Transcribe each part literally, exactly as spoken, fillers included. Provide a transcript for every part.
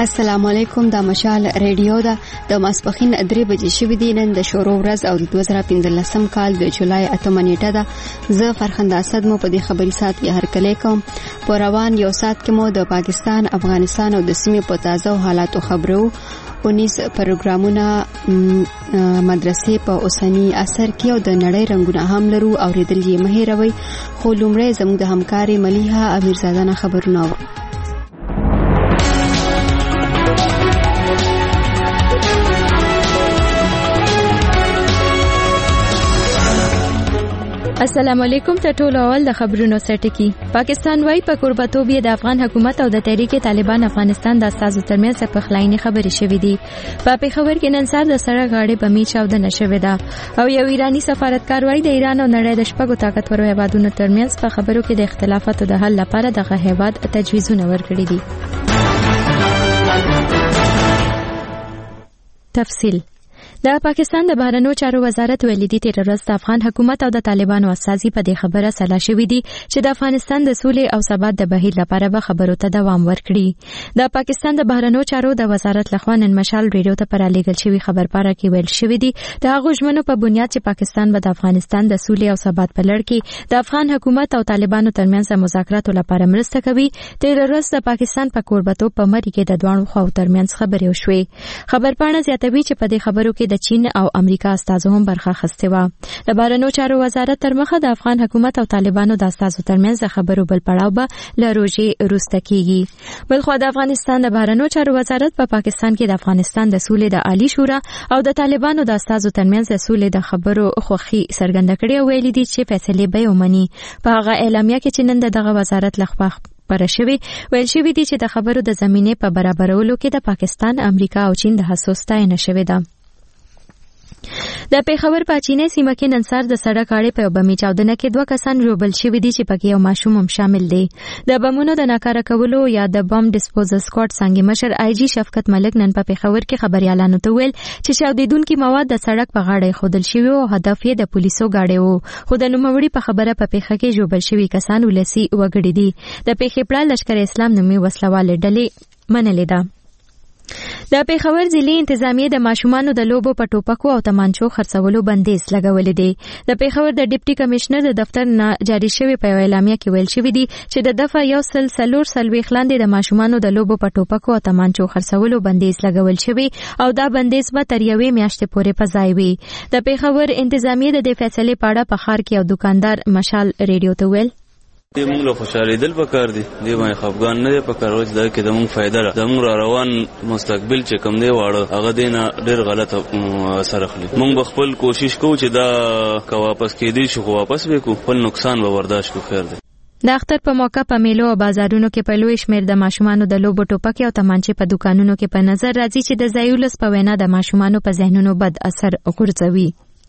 السلام علیکم. د مشال ریډیو دا د ماسپخین درې بجې شوې دي. نن د شورو ورځ او د دوه زره پنځلسم کال د جولای اتمه نیټه ده. زه فرخنده اسد مو په دې خبري سات کې هرکلی کوم. په روان یو سات کې مو د پاکستان، افغانستان او د سیمې په تازه حالاتو خبرو. اونیس پروګرامونه مدرسې په اوسنی اثر کې او د نړۍ رنگونه هم لرو او ریدل یې مهیروي. خو لومړی زموږ د همکاري ملیحه امیرزاده خبرونه و. السلام علیکم. ته ټول اول د خبرونو سرټکی. پاکستان وايي په قربتوب یې د افغان حکومت او د تحریک طالبان افغانستان د اساسو ترمنځ په خلایني خبرې شوې دي. په پیښور کې نن سهار د سړک غاړې بمې چاودنه شوې ده او یو ایرانی سفارتکار وايي د ایران او نړۍ د شپږو طاقتورو هیوادونو ترمنځ په خبرو کې د اختلافاتو د حل لپاره دغه هیواد تجویزونه ورکړي دي. تفصیل. د پاکستان د بهرنیو چارو وزارت ویلي دی تیر ورځ د افغان حکومت او د طالبانو اساسي په دې خبره سلا شوې دي چې د افغانستان د سولې او ثبات د بهیر لپاره به خبرو ته دوام ورکړي. د پاکستان د بهرنیو چارو د وزارت لخوا نن مشال ریډیو ته پرالیږل شوی خبرپاره کې ویل شوی دی د هغو ژمنو په بنیاد چې پاکستان به د افغانستان د سولې او ثبات په لړ کې د افغان حکومت او طالبانو ترمنځ مذاکراتو لپاره مرسته کوي. تیر ورځ د پاکستان په کوربتوب په مری کې د دوه خواو ترمنځ خبرې وشوې. خبرپاڼه زیاتوي چې په دې خبرو کې د چین او امریکا استازو هم برخه اخیستې وه. د بهرنیو چارو وزارت تر مخه د افغان حکومت او طالبانو د استازو ترمنځ د خبرو بل پړاو به له روژې وروسته کیږي. بلخو د افغانستان د بهرنیو چارو وزارت په پا پاکستان کې د افغانستان د سولې د عالی شورا او د طالبانو د استازو ترمنځ د سولې د خبرو خوښي څرګنده کړې او ویلي دي چې فیصلې به ومني. په هغه اعلامیه کې چې نن دغه وزارت لخوا پر شوی ویل شوی دي چې د خبرو د زمینې په برابرولو کې د پاکستان، امریکا او چین د هڅو ستاینه شوې ده. د پیښور په چینه سیمه کې نن سهار د سړک غاړې په بمې چاودنه کې دوه کسان ژوبل شوي دي چې پکې یو ماشوم هم شامل دی. د بمونو د ناکاره کولو یا د بم ډسپوزل سکواډ څنګه مشر آی جی شفقت ملک نن په پیښور کې خبريالانو ته ویل چې چاودیدونکو مواد د سړک په غاړه خودل شوی او هدف یې د پولیسو گاډي وو. خو د نوموړي په خبره په پیښه کې ژوبل شوي کسان ولسی وګړي دي. د پیښې پړه لشکر اسلام نومي وسلواله ډلې منلې ده. د پیښور ضلعي انتظامیه د ماشومانو د لوبو په ټوپکو او تمانچو خرڅولو بندیز لګولې دی. د پیښور د ډیپټي کمشنر د دفتر نه جاری شوی په اعلامیه کې ویل شوی دی چې د دفعه یو سل سلور سلوي خلاندې د ماشومانو د لوبو په ټوپکو او تمانچو خرڅولو بندیز لګول شوی او دا بندیز به تر یوې میاشتې پورې په ځای وي. د پیښور انتظامیه د دې فیصلې په اړه په ښار کې یو دکاندار مشال ریډیو ته ویل دې موږ له خوشاله دل پکار دي. دې باندې خفګان نه دی پکار وځي دا کې د موږ فائدہ ده. د موږ را روان مستقبل چې کم دی واړه هغه دینه ډېر غلط اثر اخلي. موږ خپل کوشش کوو چې دا کا واپس کېدی شو خو واپس وکړو. خپل نقصان به برداشت کو. خیر دی. د اختر په موقع په میلو او بازارونو کې په لوی شمیر د ماشومانو د لوبو ټوپکې او تمانچې په دکانونو کې په نظر راځي چې د زایولس په وینا د ماشومانو په ذهنونو بد اثر غورځوي.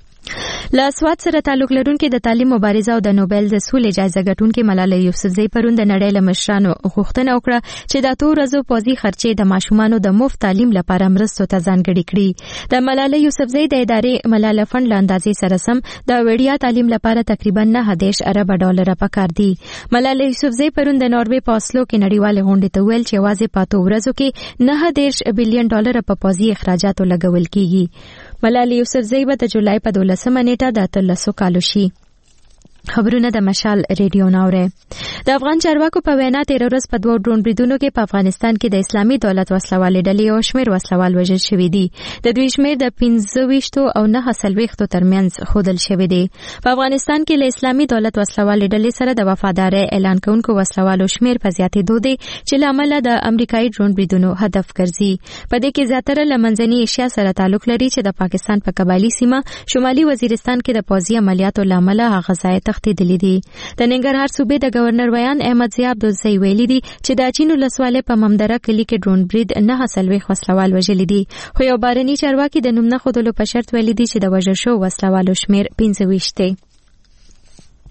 له سواد سره تعلق لرونکي د تعلیم مبارزه او د نوبل د سولې جایزه ګټونکي ملاله یوسفزۍ پرون د نړۍ له مشرانو غوښتنه وکړه چې د اتو ورځو پوځي خرچې د ماشومانو د مفت تعلیم لپاره مرستو ته ځانګړې کړي. د ملاله یوسفزۍ د ادارې ملاله فند له اندازې سره سم د وړیا تعلیم لپاره تقریبا نه دېرش ارب ډالر پکار دي. ملاله یوسفزۍ پرون د ناروې په اسلو کې نړیوال غونډې ته ویل چې یوازې په اتو ورځو کې نه دېرش بلین ډالر په پوځي اخراجاتو لګول کیږي. ملاله یوسفزۍ به د جولای په دولسمه نیټه د اتلسو کالو شي. خبرونه د مشال ریډیو ناوره. د افغان چارواکو په وینا تیر ورځ په دوه ډرون بریدونو کې په افغانستان کې د اسلامي دولت وسلوال ډلې او شمیر وسلوال وژل شوي دي. د دوی شمیر د پنځه ویشتو او نه سلويختو ترمنځ خودل شوی دی. په افغانستان کې له اسلامي دولت وسلوال ډلې سره د وفادارۍ اعلان کوونکو وسلوالو شمیر په زیاتېدو دی چې لامل د امریکایي ډرون بریدونو هدف ګرځي. په دې کې زیاتره له منځنۍ ایشیا سره تعلق لري چې د پاکستان په قبایلی سیمه شمالي وزیرستان کې د پوځي عملیاتو لامل هغه ځای تختیدلې دي. د ننګرهار صوبې د گورنر ویان احمد ضیاء عبدالزی ویلي دي چې د چین ولسوالۍ په ممدره کلي کې ډرون برید نه سلويخ وسلوال وژلي دي. خو یو بارني چارواکي د نوم نه ښودلو په شرط ویلي دي چې د وژل شوو وسلوالو شمیر پنځه ویشت دی.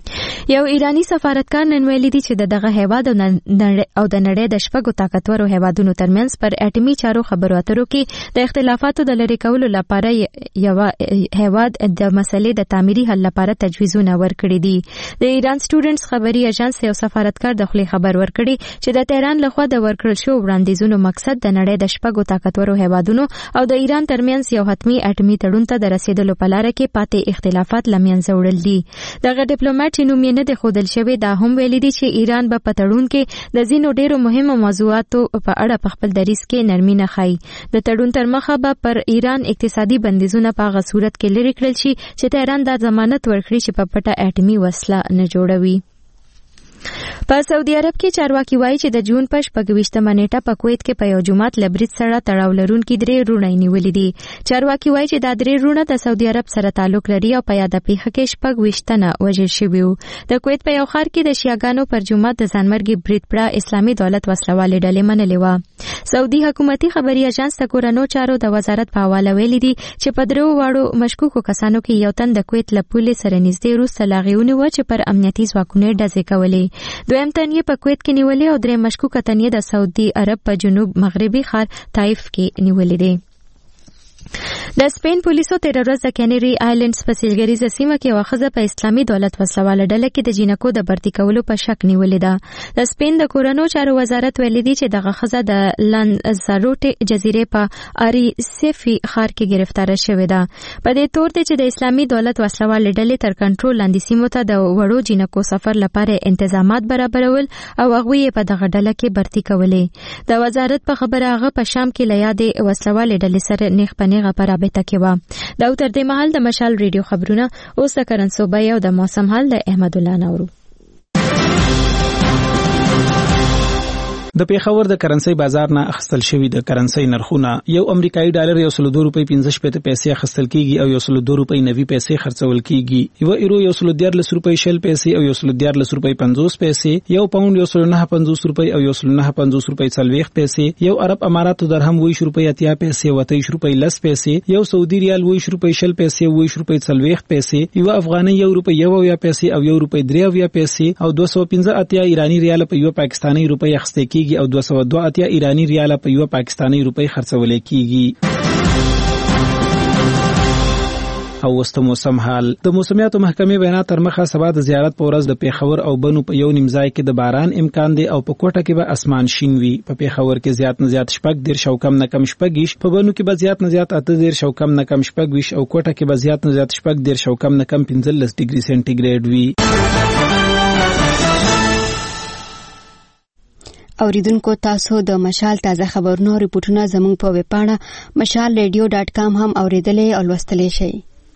یو ایرانی سفارتکار نن ویلي دي چې دغه هیواد او د نړۍ د شپږو طاقتورو هیوادونو ترمنځ پر اټومي چارو خبرو اترو کې د اختلافاتو د لرې کولو لپاره یو هیواد د مسلې د تعمیري حل لپاره تجویزونه ورکړي دي. د ایران سټوډنټس خبري ایجنس یو سفارتکار د خپل خبر ورکړي چې د تهران لخوا د ورکړل شو وړاندیزونو مقصد د نړۍ د شپږو طاقتورو هیوادونو او د ایران ترمنځ یو حتمي اټومي تړون ته د رسیدلو په لار کې پاتې اختلافات لمنځه وړل دي. دغه ډیپلوماټ چې نوم یې نه دی ښودل شوی دا هم ویلي دي چې ایران به په تړون کې د ځینو ډیرو مهمو موضوعاتو په اړه په خپل دریځ کې نرمي نه ښایي. د تړون تر مخه به پر ایران اقتصادي بندیزونه په هغه صورت کې لرې کړل شي چې تهران دا ضمانت ورکړي چې په پټه اټومي وسله نه جوړوي. په سعودي عرب کې چارواکي وایي چې د جون په شپږویشتمه نیټه په کویت کې په یو جومات له برید سره تړاو لرونکي درې روڼۍ نیولې دي. چارواکي وایي چې دا درې روڼه د سعودي عرب سره تعلق لري او په یاده پیښه کې شپږویشت تنه وژل شوي وو. د کویت په یو ښار کې د شیعاګانو پر جومات د ځانمرګي برید پړه اسلامي دولت وسلوالې ډلې منلې وه. سعودي حکومتي خبري اژانس د کورنو چارو د وزارت په حواله ویلي دي چې په درو واړو مشکوکو کسانو کې یو تن د کویت له پولې سره نږدې وروسته لاغې ونیوه چې پر امنیتي ځواکونو ډزې کولې. دویم تن یې په کویت کې نیولې او درې مشکوکه تن یې د سعودي عرب په جنوب مغربي ښار طائف کې نیولې دي. د سپین پولیسو تیر ورځ د کینری آیلینډز په سیلګریزه سیمه کې یوه ښځه په اسلامي دولت وسلواله ډله کې د جینکو د برتي کولو په شک نیولې ده. د سپین د کورنو چارو وزارت ویلي دی چې دغه ښځه د لانزاروټې جزیرې په آریسیفي ښار کې گرفتاره شوې ده. په دې تور دی چې د اسلامي دولت وسلواله ډلې تر کنټرول لاندې سیمو ته د وړو جینکو سفر لپاره انتظامات برابرول او هغوی یې په دغه ډله کې برتي کولې. د وزارت په خبره هغه په شام کې له یادې وسلواله ډلې سره نیغ په نیغه په رابطه کې وه. دا تر دې مهال د مشال ریډیو خبرونه اوس د کرنسوبه او د موسم حال د احمد الله نورو. د پیښور د کرنسي بازار نه اخیستل شوی د کرنسي نرخونه یو امریکایي ډالر یو سل دو روپۍ پنځه شپږ پیسې اخیستل کیږي او یو سل دو روپۍ نوي پیسې خرڅول کیږي. یو ایرو یو سل دیارلس روپۍ شل پیسې او یو سل دیارلس روپۍ پنځوس پیسې، یو پاوند یو سل نه پنځوس روپۍ او یو سل نه پنځوس روپۍ څلوېښت پیسې، یو عرب اماراتو درهم ویش روپۍ اتیا پیسې او اتیش روپۍ لس پیسې، یو سعودي ریال ویش روپۍ شل پیسې ویش روپۍ څلوېښت پیسې، یو افغاني یو روپۍ یو اویا پیسې او یو روپۍ درې اویا پیسې او دوه سوه پنځه اتیا ایرانی ریال په یو پاکستاني روپۍ اخیستل کیږي او دوه سوه دوه اتیا ایرانی ریال په یو پاکستاني روپۍ خرڅول کیږي. او وست موسم حال د موسمیاتو محکمې وینا تر مخه سبا د زیارت په ورځ د پیښور او بنو په یو نیم ځای کې د باران امکان دی او په کوټه کې به اسمان شین وي. په پیښور کې زیات نه زیات شپږ دېرش او کم نه کم شپږ، په بنو کې به زیات نه زیات اته دېرش او کم نه کم شپږ ویش او کوټه کې به زیات نه زیات شپږ دېرش او کم نه کم پنځلس ډیګري سنټیګریډ وي. اوریدونکو تاسو د مشال تازه خبرونو ریپورتونه زموږ په ویب پاڼه مشال ریډیو ډاټ کام هم اوریدلې او لوستلې شئ.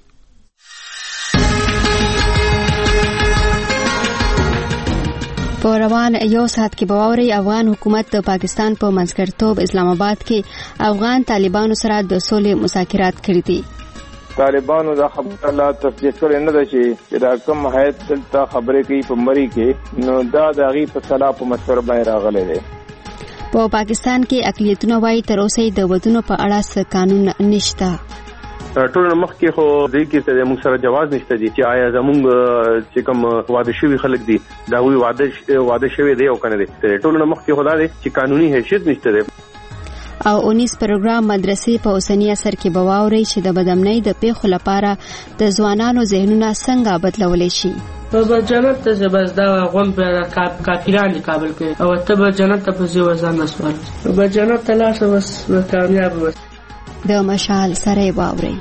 په روان یو ساعت کې به واورئ افغان حکومت د پاکستان په منځګړیتوب اسلام آباد کې افغان طالبانو سره د سولې مذاکرات کړي دي. طالبانو دا خبره لا تصدیق کړې نه ده چې دا کوم هیئت دلته خبرې کوي په مری کې، نو دا د هغې په صلاح په مشوره باندې راغلی دی. په پاکستان کې اقلیتونه وایي تر اوسه د ودونو په اړه څه قانون نشته. ټول مخکې خو دې کې ته موږ سره جواز نشته دي چې آیا زموږ چې کوم واده شوي خلک دي دا وی واده واده شوي دی او کنه دي. ټول مخکې خو دا دی چې قانوني حیثیت نشته دی. او اونیس پروګرام مدرسې په اوسنی اثر کې به واورئ چې د بدامنۍ د پیښو لپاره د ځوانانو ذهنونه څنګه بدلولی شي. په جنت ته بس دا غون په کافران دي کابل کې او ته به جنت ته په ځای وزن نسوال په جنت ته لاس بس کامیاب بس د مشال سره واورئ.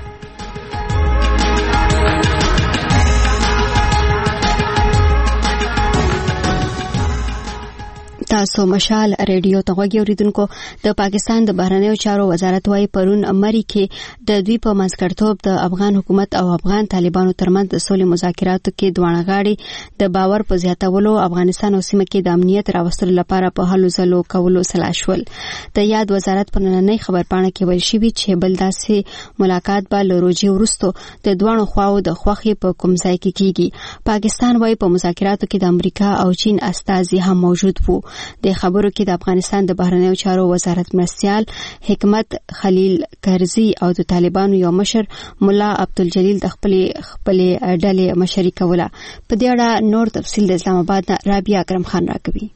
تاسو مشال ریډیو ته غوږی اوریدونکو. د پاکستان د بهرنیو چارو وزارت وايي پرون مری کې د دوی په منځګړیتوب د افغان حکومت او افغان طالبانو ترمنځ د سولې مذاکراتو کې دواړه غاړې د باور په زیاتولو افغانستان او سیمه کې د امنیت راوستلو لپاره په هلو ځلو کولو سلا شول. د یاد وزارت په نننۍ خبرپاڼه کې ویل شوي چې بل داسې ملاقات به له روجې وروسته د دواړو خواو د خوښې په کوم ځای کې کیږي. پاکستان وايي په مذاکراتو کې د امریکا او چین استازي هم موجود وو. د خبرو کې د افغانستان د بهرنیو چارو وزارت مرستيال حکمت خلیل کرزي او د طالبانو یو مشر مولا عبدالجلیل د خپل خپل ډلې مشري کوله. په دې اړه نور تفصیل د اسلام آباد نه رابعه اکرم خان راکوي.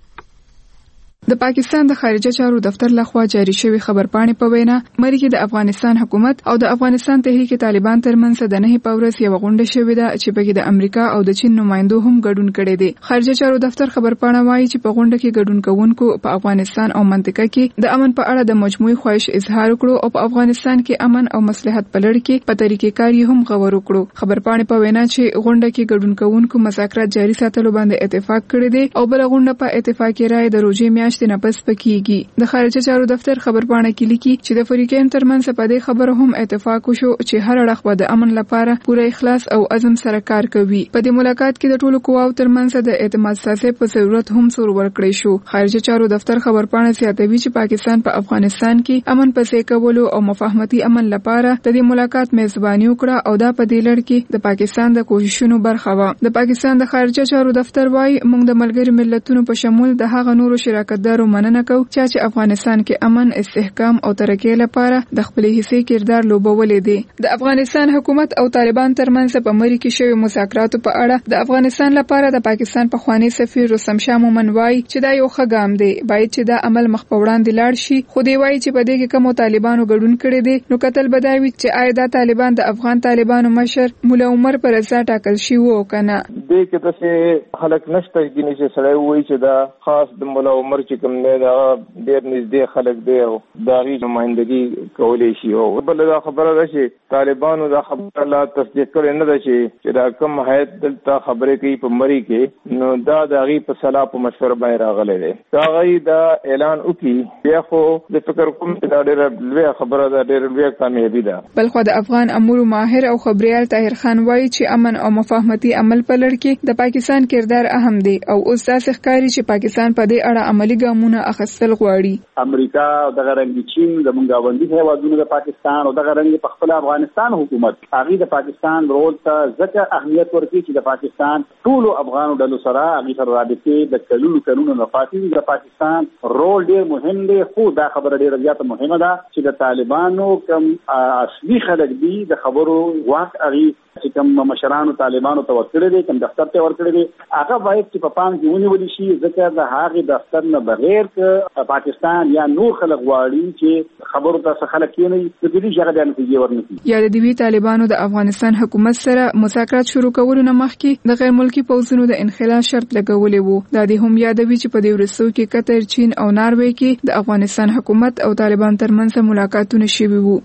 د پاکستان د خارجه چارو دفتر لخوا جاری شوی خبرپاڼې په وینا مری کې د افغانستان حکومت او د افغانستان تحریک طالبان ترمنځ د نه پورس یو غونډه شوې ده چې په کې د امریکا او د چین نمائندو هم ګډون کړي دي. خارجه چارو دفتر خبرپاڼه وايي چې په غونډه کې ګډون کوونکو په افغانستان او منطقه کې د امن په اړه د مجموعي خواهش اظهار وکړو او په افغانستان کې امن او مصلحت په لړ کې په طریقې کاری هم غوړ وکړو. خبرپاڼه په وینا چې غونډه کې ګډون کوونکو مذاکرات جاري ساتلو باندې اتفاق کړی دی او بل غونډه په اتفاقي رائے د روزي میاشتې نه پس پکېږي. د خارجه چارو دفتر خبرپاڼه کې لیکي چې د فریقین ترمنځ په دې خبره هم اتفاق وشو چې هر اړخ به د امن لپاره پوره اخلاص او عزم سره کار کوي. په دې ملاقات کې د ټولو قواو ترمنځ د اعتماد ساتلو په ضرورت هم څور ورکړی شو. خارجه چارو دفتر خبرپاڼه زیاتوي چې پاکستان په افغانستان کې امن پسې کولو او مفاهمتي امن لپاره د دې ملاقات میزباني وکړه او دا په دې لړ کې د پاکستان د کوششونو برخه و. د پاکستان د خارجه چارو دفتر وايي موږ د ملګری ملتونو په شمول د هغه نورو شراکتدارو مننه کوو چې افغانستان کې امن، استحکام او ترقۍ لپاره د خپل حصے کردار لوبولې دي. د افغانستان حکومت او طالبان ترمنځ په مری کې شوی مذاکراتو په اړه د افغانستان لپاره د پاکستان پخوانی سفیر رستم شاه مومن وايي چې دا یو ښه ګام دی، باید چې دا عمل مخ په وړاندې لاړ شي. خو دی وايي چې په دې کې کوم طالبانو ګډون کړي دي نو قتل بداوي چې آیا دا طالبان د افغان طالبانو مشر مولا عمر پر رضا ټاکل شي وو کنه. دې کې تاسو خلک نشته چې سړی وایي چې دا خاص د مولا عمر چې کوم دی دا ډېر نږدې خلک دی او دا غي نمائندګي کولی شي. او بل دا خبره ده چې طالبانو دا خبره لا تصدیق کړي نه ده چې دا کوم هیئت دلته خبرې کوي په مری کې نو دا د غي په صلاح په مشوره باندې راغلي دي. دا غي دا اعلان وکي بیا خو د فکر کوم چې دا ډېر لوی خبره ده، ډېر لوی کامیابی ده. بل خو د افغان امور ماهر او خبريال طاهر خان وايي چې امن او مفاهمتي عمل په لړ کې د پاکستان کردار اهم دی او اوس تاسو ښکاری چې پاکستان په دې اړه عملی ګامونه اخیستل غواړي. امریکا او دغه رنګ چین د مونږ غوندي هیوادونو د پاکستان او دغه رنګ په خپل افغانستان حکومت هغه د پاکستان رول ته ځکه اهمیت ورکړي چې د پاکستان ټول افغان ډلو سره هغه سره رابطې د کلونو کلونو نه فاتي د پاکستان رول ډیر مهم دی. خو دا خبره ډیره زیاته مهمه ده چې د طالبانو کوم اصلي خلک دي د خبرو واک هغه چې کوم مشرانو طالبانو ته ورکړي دي کوم دفتر ته ورکړي دي هغه باید چې په پام کې ونیول شي ځکه د هغه دفتر نه بغیر ک پاکستان یا نور خلک واړي چې خبرو ته خلک کېني د دې ځای د نتیجې ورنکړي. یا د دوی طالبانو د افغانستان حکومت سره مذاکرات شروع کولو نه مخکې د غیر ملکی پوځونو د انخلا شرط لګولې وو. دا د هم یادوي چې په دې ورسو کې قطر، چین او ناروې کې د افغانستان حکومت او طالبان ترمنځ ملاقاتونه شوي وو.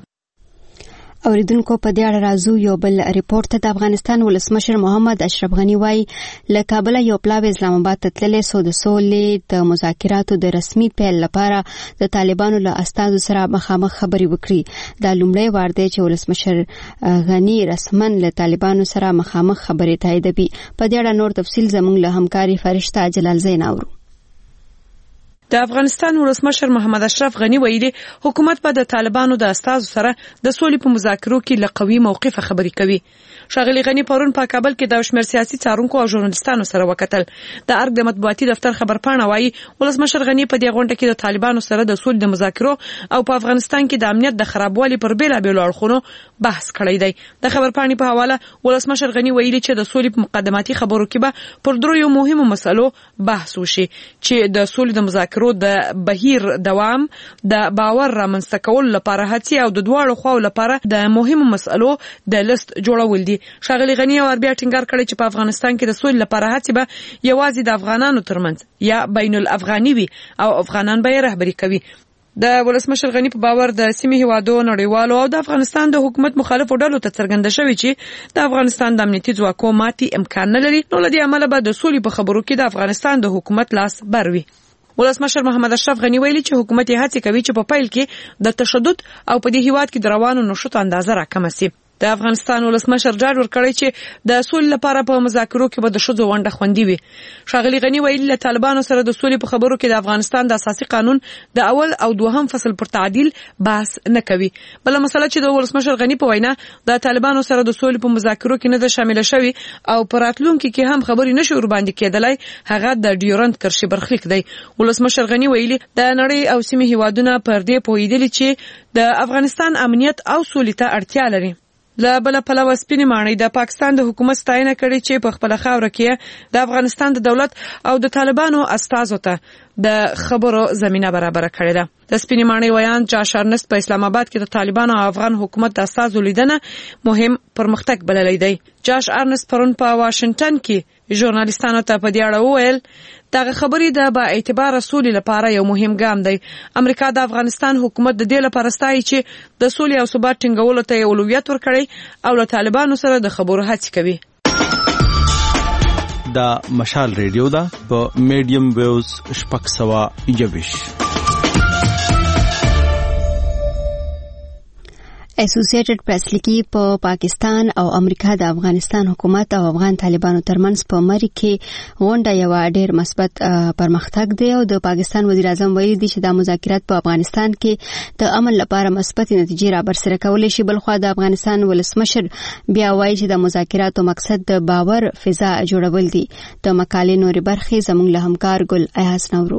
اوریدونکو په دې اړه راځو یو بل ریپورت ته. د افغانستان ولسمشر محمد اشرف غنی وايي له کابل یو پلاوی اسلام آباد ته تللی سو د سولې د مذاکراتو د رسمي پیل لپاره د طالبانو له استازو سره مخامخ خبري وکړي. دا لومړی وار دی چې ولسمشر غنی رسمن له طالبانو سره مخامخ خبري تاییدوي. په دې اړه نور تفصیل زموږ له همکاري فرشته جلال زین اورو. د افغانستان ولسمشر محمد اشرف غنی ویلي حکومت به د طالبانو د استازو سره د سولې په مذاکرو کې له قوي موقف خبري کوي. شاغلی غنی پرون په کابل کې د شمېر سیاسي څارونکو او ژورنالیستانو سره وکتل. د ارګ د مطبوعاتي دفتر خبرپاڼه وايي ولسمشر غنی په دې غونډه کې د طالبانو سره د سولې د مذاکرو او په افغانستان کې د امنیت د خرابوالي پر بیلابېلو اړخونو بحث کړی دی. د خبرپاڼې په حواله ولسمشر غنی ویلي چې د سولې په مقدماتي خبرو کې به پر درو یو مهمو مسلو بحث وشي چې د سولې د مذاکرو د بهیر دوام د باور رامنځته کولو لپاره هڅې او د دواړو خواو لپاره د مهمو مسلو د لیست جوړول دي. شاغلی غنی او بیا ټینګار کړی چې په افغانستان کې د سولې لپاره هڅې به یوازې د افغانانو ترمنځ یا بین الافغاني وي او افغانان به یې رهبري کوي. د ولسمشر غنی په باور د سیمې هیوادو نړیوالو او د افغانستان د حکومت مخالفو ډلو ته څرګنده شوې چې د افغانستان د امنیتي ځواکو ماتي امکان نه لري نو له دې امله به د سولې په خبرو کې د افغانستان د حکومت لاس بر وي. ولسمشر محمد اشرف غنی ویلي چې حکومت یې هڅه کوي چې په پیل کې د تشدد او په دې هیواد کې د روانو نشوت اندازه راکمه شي. د افغانستان ولسمشر ډاډ ورکړی چې د سولې لپاره په مذاکرو کې به د ښځو ونډه خوندي وي. ښاغلي غني ویلي له طالبانو سره د سولې په خبرو کې د افغانستان د اساسي قانون د اول او دوهم فصل پر تعدیل بحث نه کوي. بل مسله چې د ولسمشر غني په وینا د طالبانو سره د سولې په مذاکرو کې نه ده شامل شوی او پر راتلونکي کې هم خبرې نشي ور باندې کېدلای هغه د ډیورنت کرښې برخلیک دی. ولسمشر غني ویلي د نړۍ او سیمې هیوادونه پر دې پوهیدلي چې د افغانستان امنیت او سولې ته اړتیا لري. له بل پلوه سپینې ماڼۍ د پاکستان د حکومت ستاینه کړې چې په خپل خاوره کې د افغانستان د دولت او د طالبانو استازو ته د خبرو زمينه برابر کړې ده. د سپینې ماڼۍ ویان جاش ارنست په اسلام آباد کې د طالبانو او افغان حکومت د استازو لیدنه مهم پرمختګ بللی دی. جاش ارنست پرون په واشنگټن کې ژورنالیستانو ته په دې اړه وویل دغه خبرې د با اعتبار سولې لپاره یو مهم ګام دی. امریکا د افغانستان حکومت د دې لپاره ستایي چې د سولې او ثبات ټینګولو ته اولویت ورکړي او له طالبانو سره د خبرو هڅې کوي. دا مشال ریډیو دا په میډیم ویوز شپږ سوه یوویش. اسوسییټډ پریس لیکي په پاکستان او امریکا د افغانستان حکومت او افغان طالبانو ترمنځ په مری کې غونډه یو ډېر مثبت پرمختګ دی او د پاکستان وزیر اعظم ویلي دی چې د مذاکرات په افغانستان کې د امن لپاره مثبت نتیجې را برسره کولای شي. بل خو د افغانستان ولسمشر بیا وایي چې د مذاکراتو مقصد د باور فضا جوړول دي. د مقالې نورې برخې زموږ له همکار ګل ایاز نورو.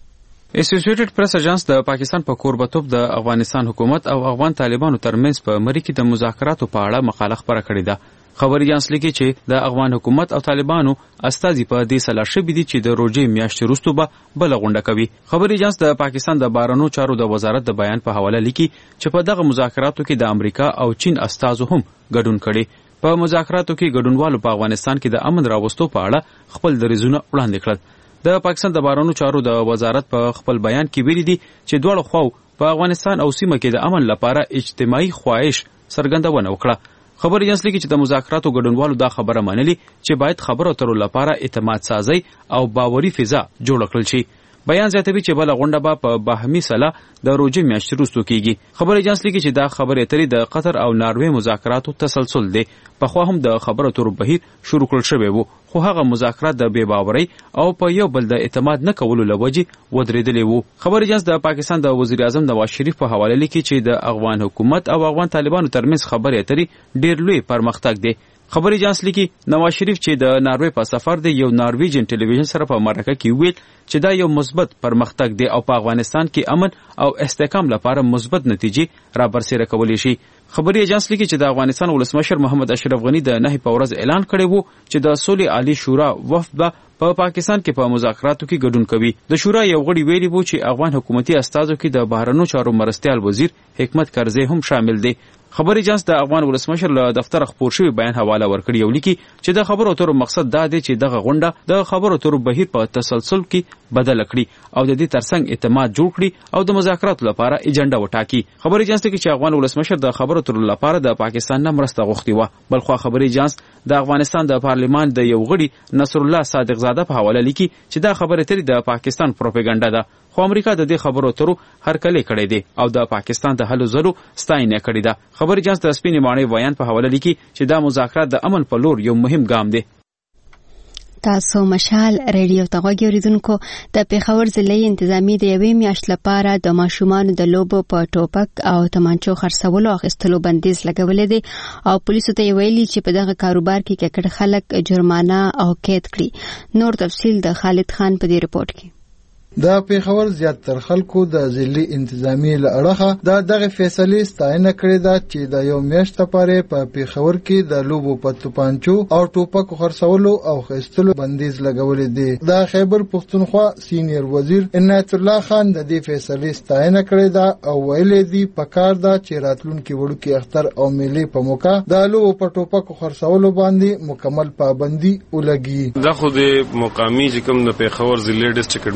اسوسییټډ پریس اژانس د پاکستان په کوربتوب د افغانستان حکومت او افغان طالبانو ترمنځ په مری کې د مذاکراتو په اړه مقاله خپره کړې ده. خبري اژانس لیکي چې د افغان حکومت او طالبانو استازي په دې سلا شوي دي چې د روزې میاشتې وروسته به بل غونډه کوي. خبري اژانس د پاکستان د بهرنیو چارو د وزارت د بیان په حواله لیکي چې په دغه مذاکراتو کې د امریکا او چین استازو هم ګډون کړي. په مذاکراتو کې ګډونوالو په افغانستان کې د امن راوستو په اړه خپل دریځونه وړاندې کړل. د پاکستان د بهرنیو چارو د وزارت په خپل بیان کې ویلي دي چې دواړو خواو په افغانستان او سیمه کې د امن لپاره اجتماعي خواهش څرګندونه وکړه. خبري اژانس لیکي چې د مذاکراتو ګډونوالو دا خبره منلي چې باید خبرو اترو لپاره اعتماد سازي او باوري فضا جوړ کړل شي. بیان زیاتوي چې بل غونډه به په باهمي سلا د روزې میاشتې وروسته کیږي. خبري اژانس لیکي چې دا خبرې اترې د قطر او ناروې مذاکراتو تسلسل دی. پخوا هم د خبرو اترو بهیر شروع کړل شوی وو خو هغه مذاکرات د بې باورۍ او په یو بل د اعتماد نه کولو له وجې ودرېدلې وو. خبري اژانس د پاکستان د وزیر اعظم نواز شریف په حواله لیکي چې د افغان حکومت او افغان طالبانو ترمنځ خبرې اترې ډېر لوی پرمختګ دی. خبري اژانس لیکي نواز شریف چې د ناروې په سفر دی یو نارویجن ټلویزیون سره په مرکه کې ویل چې دا یو مثبت پرمختګ دی او په افغانستان کې امن او استحکام لپاره مثبت نتیجې را برسېره کولی شي. خبري اژانس لیکي چې د افغانستان ولسمشر محمد اشرف غنی د نهي په ورځ اعلان کړی وو چې د سولې عالی شورا وفد به په پاکستان کې په مذاکراتو کې ګډون کوي. د شورا یو غړي ویلي وو چې افغان حکومتي استازو کې د بهرنیو چارو مرستیال وزیر حکمت کرزی هم شامل دی. خبري اژانس د افغان ولسمشر له دفتر خپور شوی بیان حواله ورکړی او لیکي چې د خبرو اترو مقصد دا دی چې دغه غونډه د خبرو اترو بهیر په تسلسل کې بدل کړي او د دې ترڅنګ اعتماد جوړ کړي او د مذاکراتو لپاره ایجنډا وټاکي. خبري اژانس لیکي چې افغان ولسمشر د خبرو اترو لپاره د پاکستان نه مرسته غوښتي و. بلخو خبري اژانس د افغانستان د پارلیمان د یو غړي نصر الله صادق زاده په حواله لیکي چې دا خبره تری د پاکستان پروپاګاندا ده خو امریکا د دې خبرو اترو هرکلی کړی دی او د پاکستان د هلو ځلو ستاینه کړې ده. خبري اژانس د سپینې ماڼۍ بیان په حواله لیکي چې دا مذاکرات د امن په لور یو مهم ګام دی. تاسو مشال ریډیو ته غوږی اوریدونکو د پیښور ضلعي انتظامی د یوې میاشت لپاره د ماشومان د لوبو په ټوپک او تمانچو خرڅولو اخیستلو بندیز لګولې دي او پولیسو ته ویلي چې په دغه کاروبار کې ککړ خلک جرمانه او قید کړي. نور تفصیل د خالد خان په دې رپورت کې. د پیښور زیاتره خلکو د ضلعي انتظامی له اړخه د دغه فیصلې ستاینه کړې ده چې د یو میاشت لپاره په پیښور کې د لوبو په توپانچو او ټوپکو خرڅولو او خرڅولو بندیز لګولې دي. د خیبر پښتونخوا سینیئر وزیر عنایت الله خان د دې فیصلې ستاینه کړې ده او ویلې دي پکار ده چې راتلونکي وړوکی اختر او میلې په موقع د لوبو په ټوپکو خرڅولو باندې مکمل پابندي ولګي. دا خو د مقامی چې کوم د پیښور ضلعي ډیسټریکټ ایڈمنسټریټر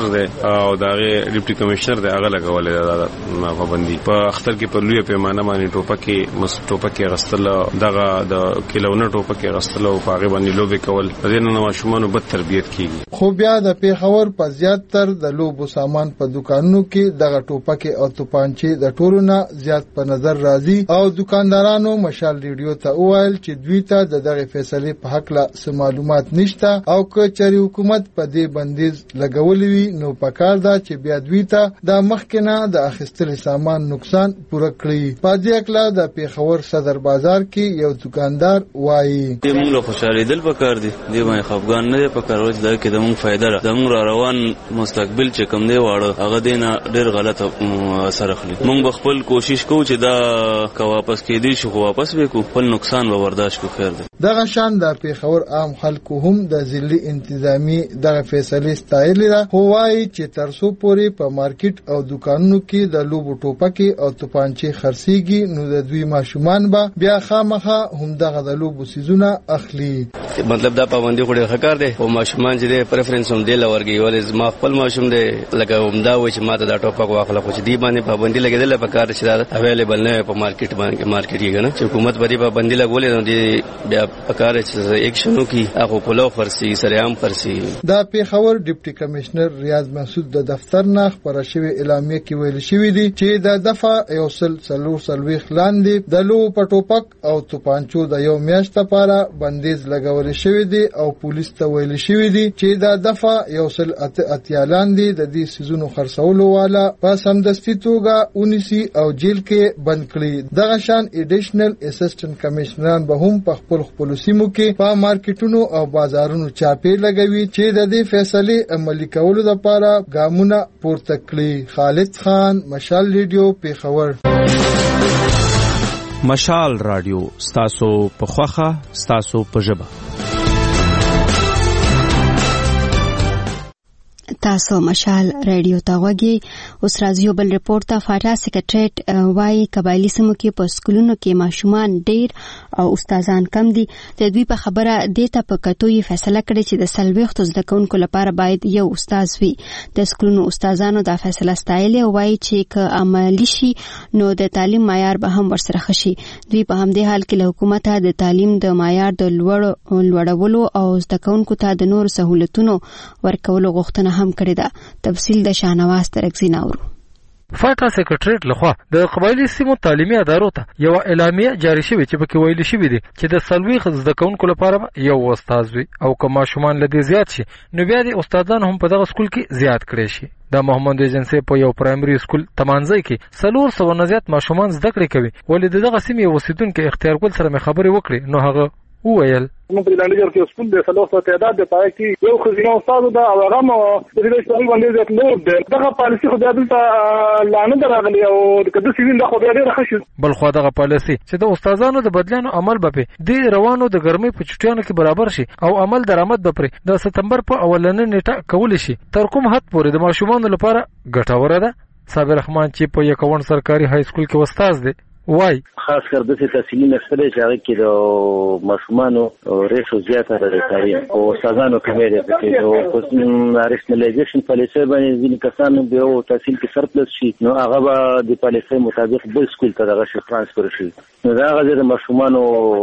کمشنر دی او دغه ډیپټي کمشنر دی هغه لګولې دا پابندي په اختر کې په لوی پیمانه باندې ټوپکې مس ټوپکې غستل دغه د کیلونه ټوپکې غستل او هغه باندې لوبې کول د دې نه ماشومان بد تربیت کیږي. خو بیا د پیښور په زیاتره د لوبو سامان په دکانونو کې دغه ټوپکې او توپانچې د ټولو نه زیات په نظر راځي او دکاندارانو مشال ریډیو ته وویل چې دوی ته د دغه فیصلې په حق لا سم معلومات نشته او که چېرې حکومت په دې بندیز لګولې وي نو پکار ده چې بیا دوی ته د مخکنه د اخیستل سامان نقصان پوره کړي. په دې اکلا د پیښور صدر بازار کې یو دکاندار وایي موږ له خوشالۍ دل پکار دي دی باندې خفګان نه پکار وځي دا کې د موږ فائدہ ده د موږ روان مستقبل چې کوم دی واړه هغه دینه ډېر غلط اثر اخلي. موږ خپل کوشش کوو چې دا کا واپس کېدی شو خو واپس وکړو خپل نقصان به برداشت کو. خیر دی دغه شان د پیښور عام خلکو هم د ضلعي انتظامی دغه فیصلې ستایلې ده خو وایي چې تر څو پورې په مارکیټ او دکانونو کې د لوبو ټوپکې او توپانچې خرڅېږي نو د دوی ماشومان به بیا خامخا هم دغه د لوبو سیزونه اخلي. مطلب دا پابندي خو ډېر ښه کار دی او ماشومان چې دی پریفرنس هم دی لورګي ولې زما خپل ماشوم دی لکه همدا وایي چې ما ته دا ټوپک واخله خو چې دی باندې پابندي لګېدله په کار چې دا اویلیبل نه په مارکیټ باندې مارکیټ کې نه چې حکومت باندې پابندي لګولې نو دی بیا په کار چې ایکشن وکړي هغه کولو فرسي سریام فرسي. دا پیښور ډیپټي کمشنر ریاض محسود د دفتر نه خبره شوی اعلامیه کې ویل شوی دی چې د دفعه یو سل څلور څلوېښت لاندې د لوبو په ټوپک او توپانچو د یو میاشت لپاره بندیز لګول شوی دی او پولیس ته ویل شوی دی چې د دفعه یو سل اتیا لاندې د دې سيزونو خرڅولو والا په سمدستي توګه ونیسي او جیل کې بند کړي. دغه شان ایډیشنل اسسټنټ کمشنران به هم په خپل خپل سیمو کې په مارکیټونو او بازارونو چاپې لګوي چې د دې فیصلې عملي کولو لپاره ګامونه پورته کړي. خالد خان مشال ریډیو پیښور. مشال رادیو ستاسو په خوخه ستاسو په ژبه. تاسو مشال ریډیو ته غوږی. اوس راځو بل ریپورت ته. فاټا سیکریټریټ وایي قبایلی سیمو کې په سکولونو کې ماشومان ډیر او استادان کم دي. د دوی په خبره دیته په کتو یې فیصله کړې چې د سلويختو زده کوونکو لپاره باید یو استاد وي. د سکولونو استادانو دا فیصله ستایلې او وایي چې که عملی شي نو د تعلیم معیار به هم ورسره ښه شي. دوی په همدې حال کې له حکومته د تعلیم د معیار د لوړولو او زده کوونکو ته د نورو سهولتونو ورکولو غوښتنه هم کړی ده. تفصیل د شاهنواز ترکزی ناورو. فاټا سیکریټریټ لخوا د قبایلی سیمو تعلیمي ادارو ته یو اعلامیه جاری شوې چې پکې ویل شوی دی چې د سلويخ زده کوونکو لپاره یو استاد وي او که ماشومان لدی زیات شي نو بیا د استادان هم په دغه سکول کې زیات کړي شي. د محمد ایجنسی په یو پرایمري سکول تمانځي کې څلور سوه نه زیات ماشومان زده کړې کوي. ولې دغه سیمې اوسیدونکو اختیار ګل سره مې خبرې وکړې نو هغه وویل موږ په لاندې کې سکول د څلور سوه تعداد د پای کې یو خزینه استاد دا او هغه مو د دې سکول باندې ځات نور ده. دغه پالیسي خو د دلته لانه دراغلی او د کده سیوین د خو ډېر ښه. بل خو دغه پالیسي چې د استادانو د بدلانو عمل به د روانو د ګرمۍ په چټیانو کې برابر شي او عمل درآمد به پر د سپتمبر په اولنۍ نیټه کول شي تر کوم حد پورې د ماشومان لپاره ګټوره ده. صابر رحمان چې په یکون سرکاري های سکول کې استاد دی وای خاص کر د تحصیلي مسلې چې هغه کې د ماشومانو ریشو زیاته لري او استادانو کمې دي چې په ریشنلایزیشن پالیسي باندې ځینې کسان به او تحصیل کې سرپلس شي نو هغه به د پالیسي مطابق بل سکول ته دغه شي ترانسفر شي نو دا هغه د ماشومانو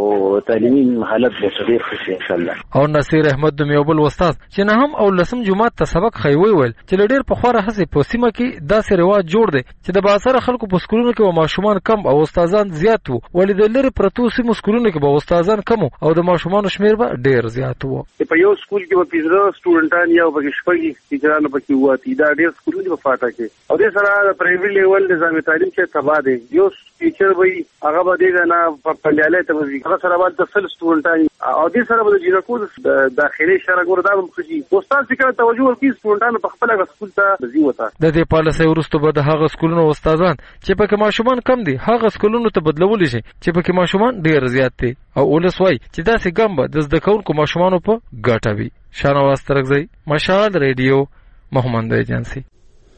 تعلیمي حالت به ډېر ښه شي ان شاء الله. او نصیر احمد د میوبل استاد چې نه هم او لسم جمعه ته سبق خیوي ویل چې ډېر په خوره هڅه په سیمه کې داسې رواج جوړ دی چې د باسره خلکو په سکولونو کې ماشومان کم او استادان زیات وو. ولې د لری پرتو سیمو سکولونو کې به استادان کم او د ماشومان شمیر به ډیر زیات وو. په یو سکول کې به پنځه سټوډنټان یا په شپږ ټیچرانو پکې وو. دا ډیر سکولونه په فاټا کې او د سره د پرایویټ لیول نظام تعلیم چې تبا دی. یو ټیچر وي هغه به دغه نه په پنځاله ته وي هغه سره به د سل سټوډنټان او د سره به د جنکو د داخلي شرع ګور دا مخشي استاد څخه توجه ورکړي سټوډنټانو په خپل سکول ته ځي وته. د دې پالیسي ورستو به د هغه سکولونو استادان چې پکې ماشومان کم دي هغه سکولونو ته بدلول شي چې پکې ماشومان ډیر زیات دي او ولس وای چې دا سي ګم به د زده کوونکو ماشومانو په ګټه وي. شاهنواز ترکزی مشال ریډیو محمد ایجنسی.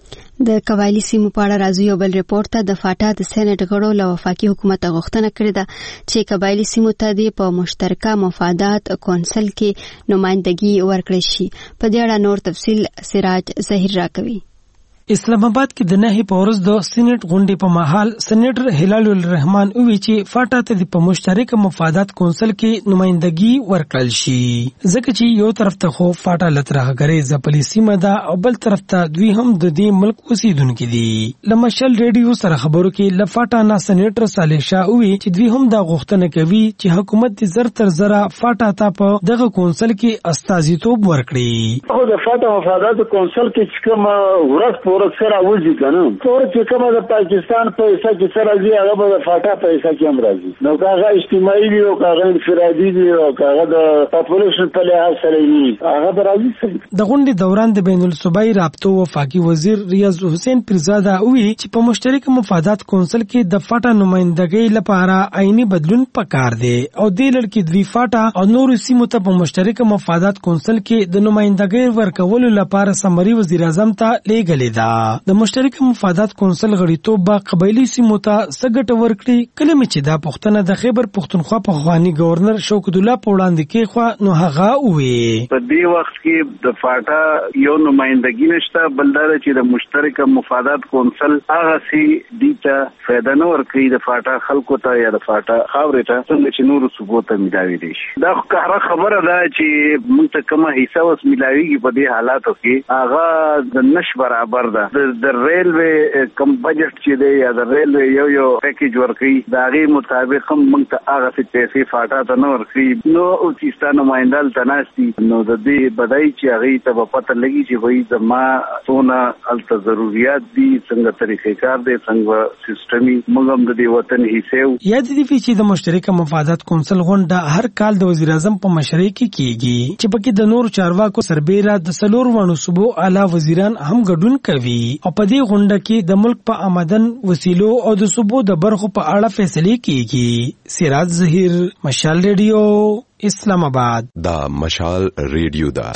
د قبایلی سیمو په اړه راځي یو بل ریپورت ته د فاټا د سېنات غړو له وفاقي حکومت غوښتنه کړې ده چې قبایلی سیمو ته د په مشترکه مفادات کونسل کې نمائندګي ورکړي شي. په دې اړه نور تفصیل سراج ظهیر راکوي. اسلام آباد کې د نهي په ورځ د سېنات غونډې په مهال سېنیټر هلال الرحمن وی چې فاټا ته د په مشترکه مفادات کونسل کې نمائندګي ورکړل شي ځکه چې یو طرف ته خو فاټا لترغه ځپلي سیمه ده او بل طرف ته دوی هم د دې ملک اوسیدونکو دي. لمشل ریډیو سره خبرو کې لفاټا نه سېنیټر صالح شاه وی چې دوی هم دا غوښتنه کوي چې حکومت د زر تر زره فاټا ته په دغه کونسل کې استازیتوب ورکړي. خو د فاټا مفادات کونسل کې کوم ورځ ورځ سره وځي کنه تور چې کومه د پاکستان پیسې چې سره راځي هغه به فاټا پیسې کې هم راځي. نو هغه اجتماعي دی او هغه انفرادي دی او هغه د پاپولیشن په لحاظ سره دی هغه به راځي. د غونډې دوران د بین الصوبایي رابطو وفاقي وزیر ریاض حسین پیرزاده وی چې په مشترک مفادات کونسل کې د فاټا نمائندګۍ لپاره عیني بدلون پکار دی او د لړکی دوی فاټا او نور سیمو ته په مشترک مفادات کونسل کې د نمائندګۍ ورکولو لپاره سمري وزیر اعظم ته لیږلې ده. د مشترک مفادات کونسل غړیتوب به قبایلی سیمو ته سګټ ورکړي. کله چې دا پښتنه د خیبر پښتونخوا په خواني گورنر شوکت الله په وړاندې کې خو نو هغه وې په دې وخت کې د فاټا یو نمائندګي نشته بلدار چې د مشترک مفادات کونسل هغه سي دیته فائدہ نه ورکړي د فاټا خلکو ته یا د فاټا خاورې ته څنګه چې نور صوبو ته ملاوي دي. دا ښکاره خبره ده چې موږ ته کومه حصہ اوس ملاويږي په دې حالاتو کې هغه د نش برابر ده. د ریلوی کم بجټ چې دی یا د ریلوی یو یو پیکیج ورکړي د هغې مطابق هم موږ ته هغه څه پیسې فاټا ته نه ورکړي. نو چې ستا نماینده هلته ناست دي نو د دې بدایي چې هغې ته به پته لګي چې وایي زما څونه هلته ضروریات دي څنګه طریقې کار دی څنګه سیسټمي موږ هم د دې وطن حصې یو. یاد دي چې د مشترکه مفادات کونسل غونډه هر کال د وزیر اعظم په مشرۍ کې کیږي چې پکې د نورو چارواکو سربیره د څلور وانو صوبو اعلی وزیران هم ګډون کوي او په دې غونډه کې د ملک په آمدن وسیلو او د صوبو د برخو په اړه فیصلې کیږي. سراج ظهیر مشال ریډیو اسلام آباد. دا مشال ریډیو دا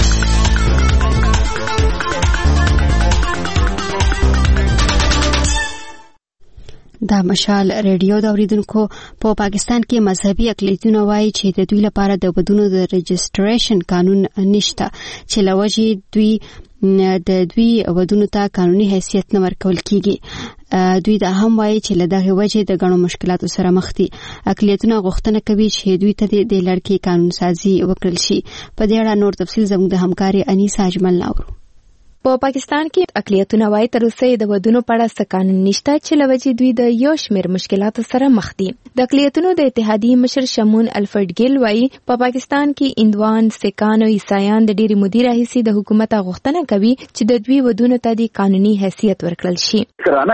د مشال ریډیو د اوریدونکو په پاکستان کې مذهبي اقلیتونه وایي چې د دوی لپاره د ودونو د رجسټریشن قانون نشته چې لوجې دوی د دوی ودونو ته قانوني حیثیت نه ورکول کیږي. دوی دا هم وایي چې له دغه وجې د غنو مشکلاتو سره مخ دي. اقلیتونه غوښتنه کوي چې دوی ته د لړکی قانون سازي وکړل شي. په دې اړه نور تفصیل زموږ د همکاري انیسا اجمل ناورو. په پاکستان کې اقلیتونه وایي تر اوسه د ودونو په اړه څه قانون نشته چې لوجې دوی د یو شمېر مشکلاتو سره مخ دي. د اقلیتونو د اتحادیې مشر شمون الفرد ګیل وایي په پاکستان کې هندوان، سکان او عیسایان د ډېرې مودې راهیسې د حکومت غوښتنه کوي چې د دوی ودونو ته د قانوني حیثیت ورکړل شي.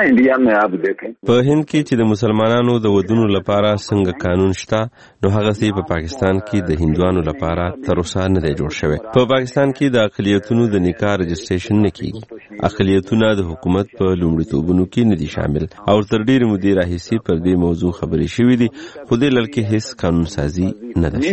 په هند کې چې د مسلمانانو د ودونو لپاره څنګه قانون شته نو هغه سي په پاکستان کې د هندوانو لپاره تر اوسه نه دی جوړ شوی. په پاکستان کې د اقلیتونو د نکاح رجسټریشن نه کیږي. اقلیتونه د حکومت په لومړیتوبونو کې نه دي شامل او تر ډېرې مودې راهیسې پر دې موضوع خبرې شوې دي خو دې لړ کې هیڅ قانون سازي نه ده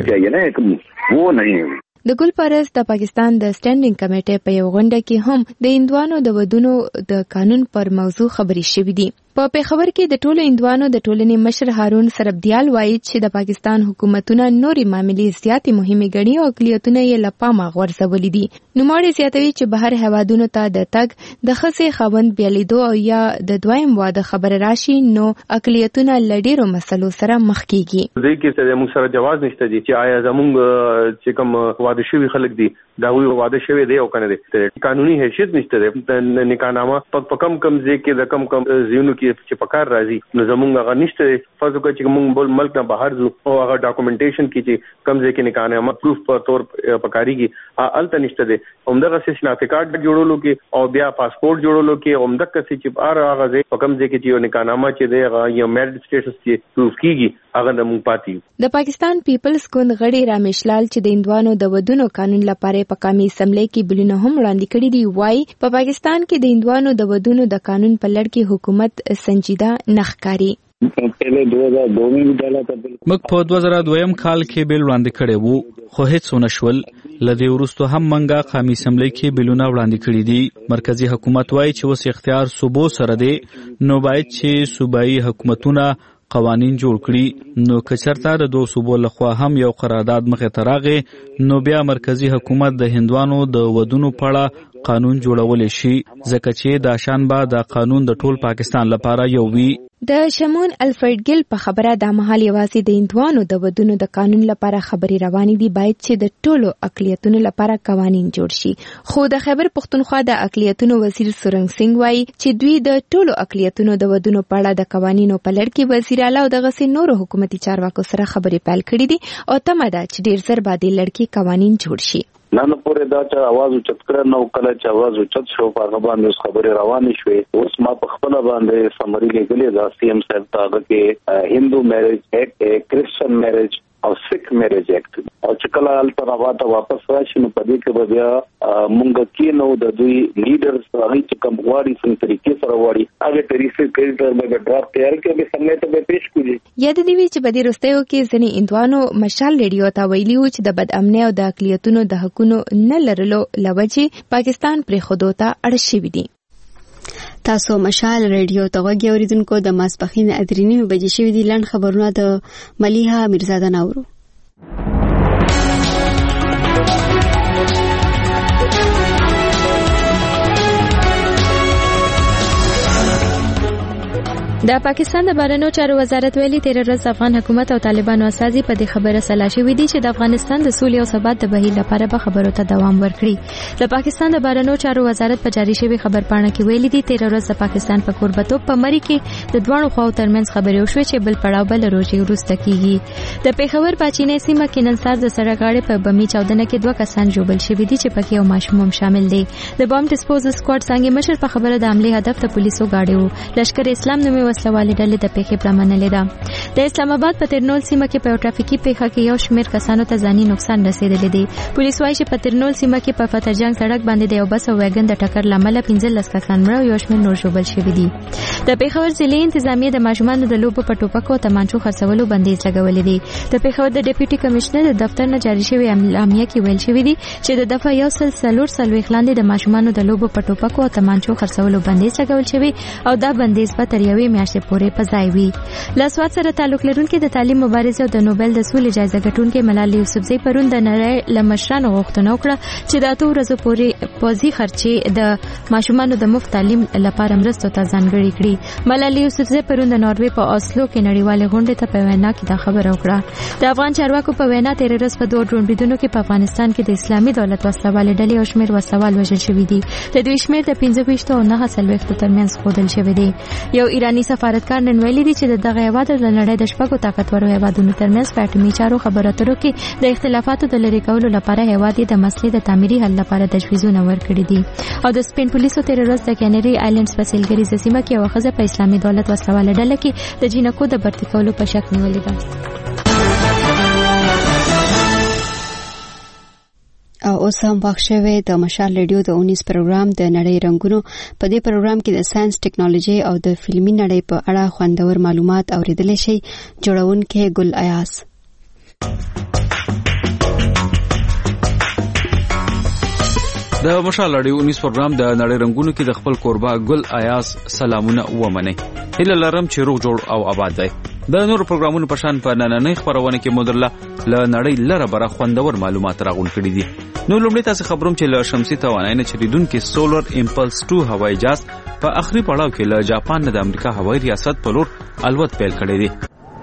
شوې. د ګل پرس د پاکستان د سټینډینګ کمیټې په یو غونډه کې هم د هندوانو د ودونو د قانون پر موضوع خبرې شوې دي. په پیښور کې د ټولو هندوانو د ټولنې مشر هارون سربدیال وایي چې د پاکستان حکومتونه نورې معاملې زیاتې مهمې ګڼي او اقلیتونه یې له پامه غورځولي دي. نوموړی زیاتوي چې بهر هیوادونو ته د تګ د ښځې خاوند بیا لیدو او یا د دویم واده خبره راشي نو اقلیتونه له ډېرو مسلو سره مخ کیږي. دې کې زموږ سره جواز نشته دي چې آیا زموږ چې کوم واده شوي خلک دي دا وی واده شوی دی او کنه دی قانوني حیثیت نشته دی. نکاحنامه په کم کم ځای کې د کم کم ځایونو چې پکار راځي نو زمونږ هغه نشته. فرض وکړه چې موږ بل ملک نه بهر ځو او هغه ډاکومنټیشن کې چې کم ځای کې نکاحنامه پروف په تور پکاريږي الته نشته دی. همدغه سې شناختی کارت جوړولو کې او بیا پاسپورت جوړولو کې همدغه سې چې ار هغه ځای په کم ځای کې چې نکاحنامه چې دی هغه یا میرټ سټیټس کې پروف کیږي هغه د مونږ پاتې. د پاکستان پیپلز ګوند غړي رامیشلال چې د هندوانو د ودونو قانون لپاره په قومي اسمبلی کې بلونه هم وړاندې کړي دي وایي په پاکستان کې د هندوانو د ودونو د قانون په لړ کې حکومت سنجیده نخکاری. موږ په دوه زره دویم کال کې بیل وړاندې کړی وو خو هیڅ ونه شول لدې وروسته هم منګه قومي اسمبلی کې بلونه وړاندې کړي دي. مرکزی حکومت وایي چې اوس اختیار صوبو سره دی، نو باید چې صوبایي حکومتونه قوانین جوړ کړي. نو که چېرته د دوو صوبو لخوا هم یو قرارداد مخې ته راغی، نو بیا مرکزی حکومت د هندوانو د ودونو په اړه قانون جوړولی شي، ځکه چې دا شان به د قانون د ټول پاکستان لپاره یو وي. د شمون الفرد ګل په خبره د مهال یوازې د هندوانو د ودونو د قانون لپاره خبري روانې دي، باید چې د ټولو اقلیتونو لپاره قوانین جوړ شي. خو د خیبر پښتونخوا د اقلیتونو وزیر سورنګ سنگ وایي چې دوی د ټولو اقلیتونو د ودونو په اړه د قوانینو په لړ کې وزیر اعلی او دغه سي نورو حکومتي چارواکو سره خبرې پیل کړې دي او تمه ده چې ډیر زر به د لړ کې قوانین جوړ شي. نن پورې دا چې आवाज اوچت کړ نو کله چې आवाज اوچت شو په هغه باندې خبرې روانې شوې. اوس ما په خپل باندې سمري لګلې دا سی ام صاحب ته کې هندو میریج ایکټ، کرسچن میریج او سیک میریج ایکټ او چې کله الته راوته واپس راشي نو په دې کې به بیا مونږ کې نو د دوی لیډرز هغه چې کوم غواړي څنګه طریقې سره غواړي هغه طریقې کې تر به ډرافټ تیار کړي به سمې ته به پیش کړي. یاد دی وی چې په دې وروستیو کې ځینې هندوانو مشال ریډیو ته ویلي و چې د بد امنۍ او د اقلیتونو د حقونو نه لرلو لوجې پاکستان پرې خودو ته اړ شوی دی. تاسو مشال ریډیو ته غوږی اوریدونکو د ماسپخین ادرینی بجې شوی دی. لند خبرونه د ملیحه میرزاده ناورو. د پاکستان د بهرنیو چارو وزارت ویلي تیر ورځ افغان حکومت او طالبانو اساسي په دې خبره سلا شوې دي چې د افغانستان د سولې او ثبات د بهیر لپاره به خبرو ته دوام ورکړي. د پاکستان د بهرنیو چارو وزارت په جاری شوی خبرپاڼه کې ویلي دي تیر ورځ د پاکستان په کوربتوب په مری کې د دوه خواو ترمنځ خبرې وشوې چې بل پړاو بل روزي وروسته کیږي. د پیښور پاچینې سیمه کې نن سهار د سړک غاړې په بمي چاودنه کې دوه کسان جوړل شوي دي چې پکې یو ماشوم هم شامل دی. د بم ډسپوز سکواډ څنګه مشر په خبره د حمله هدف ته پولیسو غاړي وو. لشکر اسلام نومي وسلوالې ډلې د پیښې پرمنلې ده. د اسلام آباد په ترنول سیمه کې په ټرافیکي پیښه کې یو شمېر کسانو ته ځاني نقصان رسیدلی دی. پولیس وايي چې په ترنول سیمه کې په فتح جنگ سړک باندې د یو بس او ویګن د ټکر لامل پنځلس کسان مړه او یو شمېر نور ژوبل شوي دي. د پیښور ضلعي انتظامیه د ماشومانو د لوبو په ټوپکو او تمانچو خرڅولو بندیز لګولې دی. د پیښور د ډیپټي کمشنر د دفتر نه جاری شوی اعلامیه کې ویل شوی دی چې د دفعه یو سل څلور څلوېښت لاندې د ماشومانو د لوبو په ټوپکو او تمانچو خرڅولو بندیز لګول شوی او دا بندیز به تر یوې میاشتې پورې په ځای وي. له سواد سره تعلق لرونکي د تعلیم مبارزه او د نوبل د سولې جایزه ګټونکي ملالۍ یوسفزۍ پرون د نړۍ له مشرانو غوښتنه وکړه چې د اتو ورځو پورې پوځي خرچې د ماشومانو د مفت تعلیم لپاره مرستو ته ځانګړې کړي. ملالۍ یوسفزۍ پرون د ناروې په اسلو کې نړیوالې غونډې ته په وینا کې دا خبره وکړه. د افغان چارواکو په وینا تیر ورځ په دوه ډرون بریدونو کې په افغانستان کې د اسلامي دولت وسلوالې ډلې او شمېر وسوال وژل شوي دي. د دوی شمېر د پنځه ویشتو او نهه څلوېښتو ترمنځ ښودل شوی دی. یو ایراني سفارتکار نن ویلي دي چې دغه هېواد د نړۍ د شپږو طاقتورو هېوادونو ترمنځ په اټومي چارو خبرو اترو کې د اختلافاتو د لرې کولو لپاره هېواد یې د مسلې د تعمیري حل لپاره تجویزونه ورکړي دي. او د سپین پولیسو تیر ورځ د کینری آیلینډز په سیلګریزه سیمه کې یوه ښځه په اسلامي دولت وسلواله ډله کې د جینکو د برتي کولو په شک نیولې ده. او اوس هم وخت شوی د مشال ریډیو د اونیس پروګرام د نړۍ رنگونو. په دې پروګرام کې د ساينس، ټیکنالوژي او د فلمي نړۍ په اړه خوندور معلومات اوریدلی شئ. جوړونکي ګل ایاس. د مشال ریډیو اونیس پروګرام د نړۍ رنگونو کې د خپل کوربه ګل ایاس سلامونه ومنئ. هیله لرم چې روغ جوړ او آباد دی. د نورو پروګرامونو په شان په نننۍ خبرونه کې مودرله له نړۍ لره بره خوندور معلومات راغون کړي دي. نو لومړی تاسو خبروم چې له شمسي توانایي نه چریدونکو سولر امپلس ټو هوایي جهاز په اخري پړاو کې له جاپان نه د امریکا هوایي ریاست په لور الوت پیل کړی دی.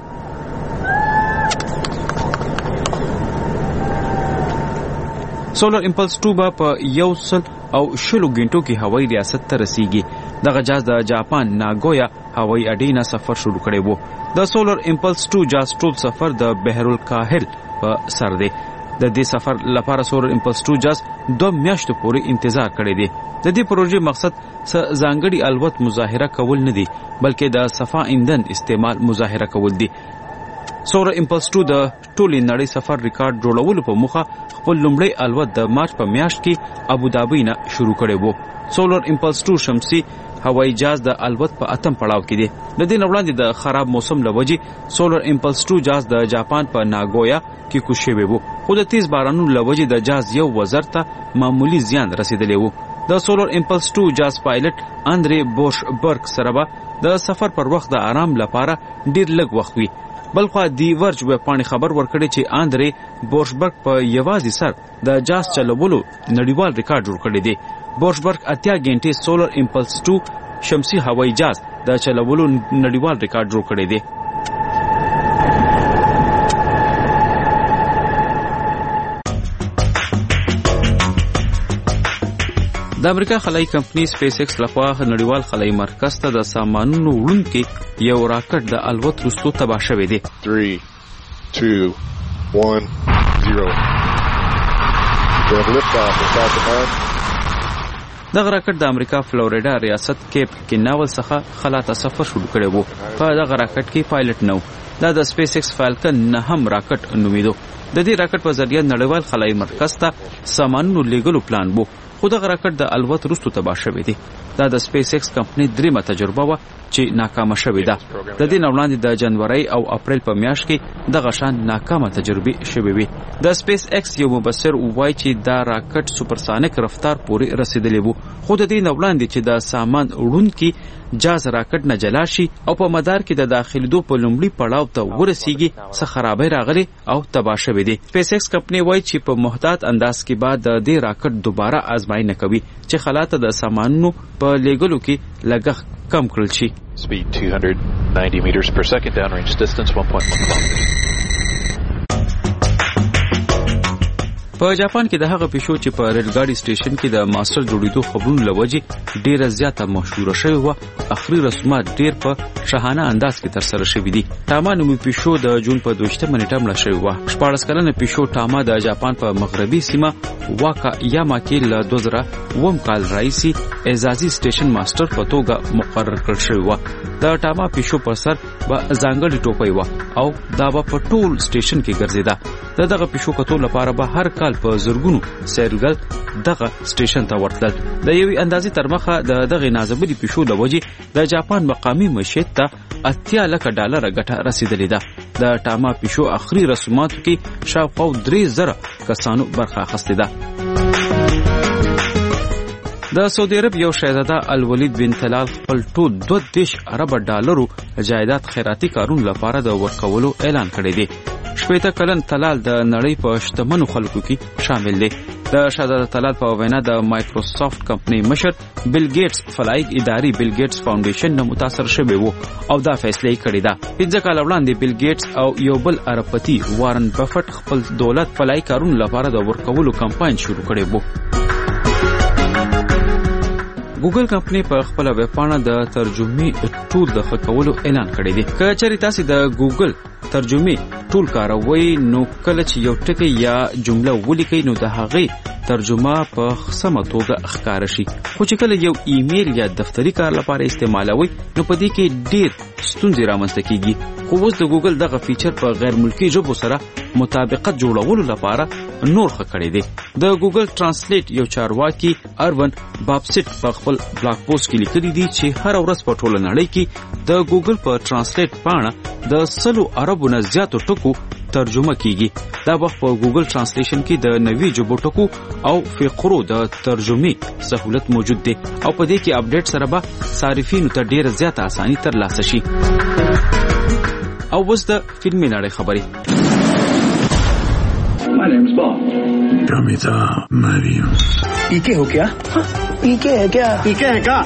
سولر امپلس ټو به په یو سل او شلو غنټو کې هوایي ریاست ته رسیږي. دغه جهاز د جاپان ناګویا هوایي اډې نه سفر شروع کړی وو. د سولر امپلس ټو جهاز ټول سفر د بحر الکاهل په سر دی. د دې سفر لپاره سولر امپلس ټو جهاز دوه میاشتو پورې انتظار کړی دی. د دې پروژې مقصد څه ځانګړي الوت مظاهره کول نه دی، بلکې د صفا ایندھن استعمال مظاهره کول دی. سولر امپلس ټو د ټولې نړۍ سفر ریکارډ جوړولو په موخه خپل لومړی الوت د مارچ په میاشت کې ابوظبي نه شروع کړی وو. سولر امپلس ټو شمسي هوایي جهاز د الوت په اتم پړاو کې دی. د دې نه وړاندې د خراب موسم له وجې سولر امپلس ټو جهاز د جاپان په ناګویا کې کوز شوی و، خو د تیز بارانونو له وجې د جهاز یو وزر ته معمولی زیان رسیدلی و. د سولر امپلس ټو جهاز پایلټ اندرې بوشبرګ سره به د سفر پر وخت د آرام لپاره ډیر لږ وخت وي. بلخوا دی ورج ویب پاڼې خبر ورکړی چې اندرې بوشبرګ په یوازې سر د جهاز چلولو نړیوال ریکارډ جوړ کړی دی. بوشبرګ اتیا غنټې سولر امپلس ټو شمسي هوایي جهاز د چلولو نړیوال ریکارډ جوړ کړی دی. د امریکا خلایي کمپنی سپیس ایکس لخوا نړیوال خلایي مرکز ته د سامانونو وړونکي یو راکټ د الوت وروسته تباه شوی دی. three two one zero دغه راکټ د امریکا فلوریډا ریاست کیپ کیناول څخه خلا ته سفر شروع کړی وو. په دغه راکټ کې پایلټ نه و. دا د سپیس ایکس فالکن نه هم راکټ نومیدو. د دې راکټ په ذریعه نړیوال خلایي مرکز ته سامانونو لیږلو پلان وو، خو دغه راکټ د الوت وروسته تباه شوی دی. دا د سپیس ایکس کمپنی دریمه تجربه وه چې ناکامه شوې ده. د دې نه وړاندې د جنوري او اپریل په میاشت کې دغه شان ناکامه تجربې شوې وې. د سپیس ایکس یو مبصر وایي چې دا راکټ سوپرسانیک رفتار پورې رسیدلی وو، خو د دې نه وړاندې چې د سامان وړونکي جهاز راکټ نه جلا شي او په مدار کې د داخلېدو په لومړي پړاو ته ورسیږي څه خرابۍ راغلي او تباه شوې دي. سپیس ایکس کمپنی وایي چې په محتاط انداز کې بعد د دې راکټ دوباره آزمایي نه کوي چې خلا ته د سامانونو په لیږلو کې لګښت کم کړل شي. Speed two hundred ninety meters per second, downrange distance one point one kilometers. په جاپان کې د هغه پیشو چې په ریلګاډي سټیشن کې د ماستر جوړېدو خبرونو له وجې ډیره زیاته مشهوره شوې وه، اخري رسومات ډیر په شاهانه انداز کې ترسره شوي دي. ټاما نومي پیشو د جون په دویشتمه نیټه مړه شوې وه. شپاړس کلنه پیشو ټاما د جاپان په مغربي سیمه واکا یاما کې له دوه زره اووم کال راهیسې اعزازي سټیشن ماستر په توګه مقرر کړل شوی وه. د ټاما پیشو په سر به ځانګړې ټوپۍ وه او دا به په ټول سټیشن کې ګرځېده. د دغه پیشو کتو لپاره به هر کال په زرګونو سیلګر دغه سټیشن ته ورتلل. د یوې اندازې تر مخه د دغه نازبلي پیشو له وجې د جاپان مقامي معیشت ته اتیا لکه ډالره ګټه رسیدلې ده. د ټاما پیشو اخري رسوماتو کې شاوخوا درې زره کسانو برخه اخیستې ده. د سعودي عرب یو شهزاده الولید بن طلال خپل ټول دوه دېرش اربه ډالرو جایداد خیراتي کارونو لپاره د ورکولو اعلان کړی دی. شپېته کلن طلال د نړۍ په شتمنو خلکو کې شامل دی. د شهزاده طلال په وینا د مایکروسافټ کمپنی مشر بیل ګیټس فلایق اداري بیل ګیټس فاونډیشن نه متاثر شوی وو او دا فیصله یې کړې ده. پنځه کاله وړاندې بیل ګیټس او یو بل اربپتی وارن بفټ خپل دولت فلایي کارونو لپاره د ورکولو کمپاین شروع کړی وو. ګوګل کمپنی په خپل ویب پاڼه د ترجمې ټول د ښه کولو اعلان کړی دی. که چېرې تاسې د ګوګل ترجمې ټول کاروئ نو کله چې یو ټکی یا جمله ولیکئ نو د هغې ترجمه په سمه توګه ښکاره شي، خو چې کله یو ایمیل یا دفتري کار لپاره استعمالوئ نو په دې کې ډېر ستونزې رامنځته کیږي. خو اوس د ګوګل دغه فیچر په غیر ملکي ژبو سره مطابقت جوړولو لپاره نور ښه کړی دی. د ګوګل ترانسلیټ یو چارواکي اروین بابسټ په خپل بلاګ پوسټ کې لیکلي دي چې هر ورځ په ټوله نړۍ کې د ګوګل په ترانسلیټ پاڼه د سلو اربو نه زیاتو ټکو ترجمه کیږي. دا وخت په ګوګل ترانسلیشن کې د نوي ژبو ټکو او فقرو د ترجمې سہولت موجود دی او په دې کې اپډیټ سره به صارفینو ته ډیره زیاته اساني ترلاسه شي. او اوس د فلمي نړۍ خبرې. My name is Bob. Gamita Mariam. पीके हो क्या? हाँ, पीके है क्या? पीके है क्या?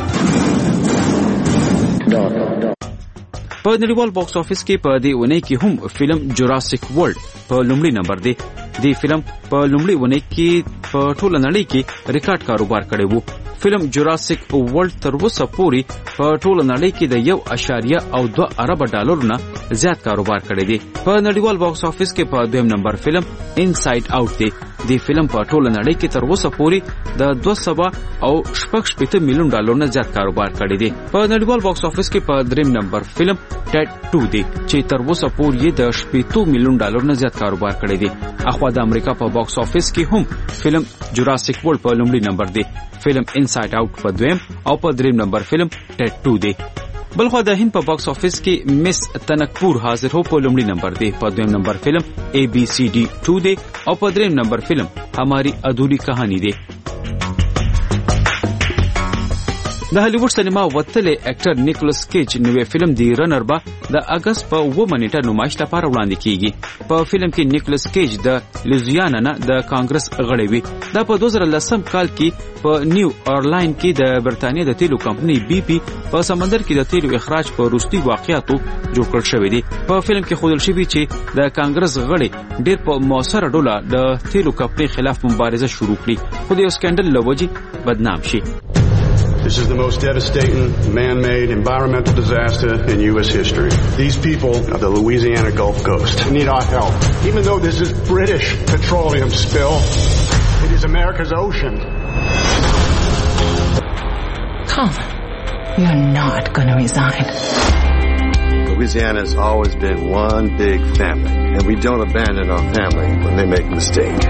په نړیوال باکس افیس کې په دې ونې کې هم فلم جوراسیک ورلد په لومړي نمبر دی. دی فلم په لومړي ونې کې په ټوله نړۍ کې ریکارډ کاروبار کړی وو. فلم جوراسیک ورلد تر اوسه پورې په ټوله نړۍ کې د یو اشاریه او دوه اربه ډالرو نه زیات کاروبار کړی دی. په نړیوال باکس افیس کې په دویم نمبر فلم انساید آوټ دی. دی فلم په ټوله نړۍ کې تر اوسه پورې د دوه سوه او شپږ شپېته میلیون ډالرو نه زیات کاروبار کړی دی. په نړیوال باکس افیس کې په دریم نمبر فلم ټیډ ټو دی چې تر اوسه پورې د شپېتو میلیون ډالرو نه زیات کاروبار کړی دی. اخوا د امریکا په باکس افیس کې هم فلم جوراسیک ورلد په لومړي نمبر دی. فلم انسایډ آوټ په دویم او په دریم نمبر فلم ټیډ ټو دی. بلخوا د هند په باکس افیس کې مس تنکپور حاضر هو په لومړي نمبر دی. په دویم نمبر فلم اے بی سی ڈی ټو دی او په دریم نمبر فلم हमारी अधूरी कहानी دی. د هالیوډ سینما وتلې اکټر نیکولس کیج نوې فلم دی رنر با د اگست په اووه نیټه نمایش لپاره وړاندې کیږي. په فلم کې نیکولس کیج د لوزیانا نه د کانګرس غړی وي. دا په دوه زره لسم کال کې په نیو اورلاین کې د برتانیې د تیلو کمپنۍ بی پی په سمندر کې د تیلو اخراج په وروستي واقعیاتو جوړ کړل شوی دی. په فلم کې ښودل شوی چې د کانګرس غړي ډېر په موثره ډول د تیلو کمپنۍ خلاف مبارزه شروع کړي خو د یو سکندل له وجې بدنام شي. This is the most devastating man-made environmental disaster in U S history. These people of the Louisiana Gulf Coast need our help. Even though this is British petroleum spill, it is America's ocean. Come, you're not going to resign. Louisiana has always been one big family, and we don't abandon our family when they make a mistake.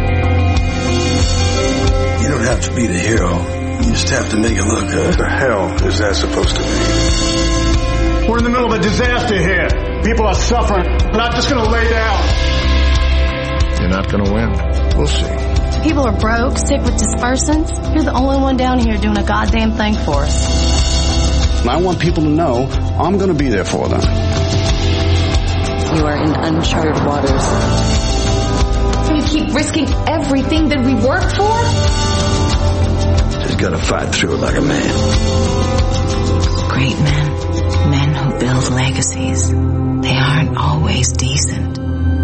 You don't have to be the hero. You just have to make it look good. What the hell is that supposed to be? We're in the middle of a disaster here. People are suffering. We're not just going to lay down. You're not going to win. We'll see. People are broke, sick with dispersants. You're the only one down here doing a goddamn thing for us. And I want people to know I'm going to be there for them. You are in uncharted waters. You keep risking everything that we work for? Just gotta fight through it like a man. Great men, men who build legacies, they aren't always decent.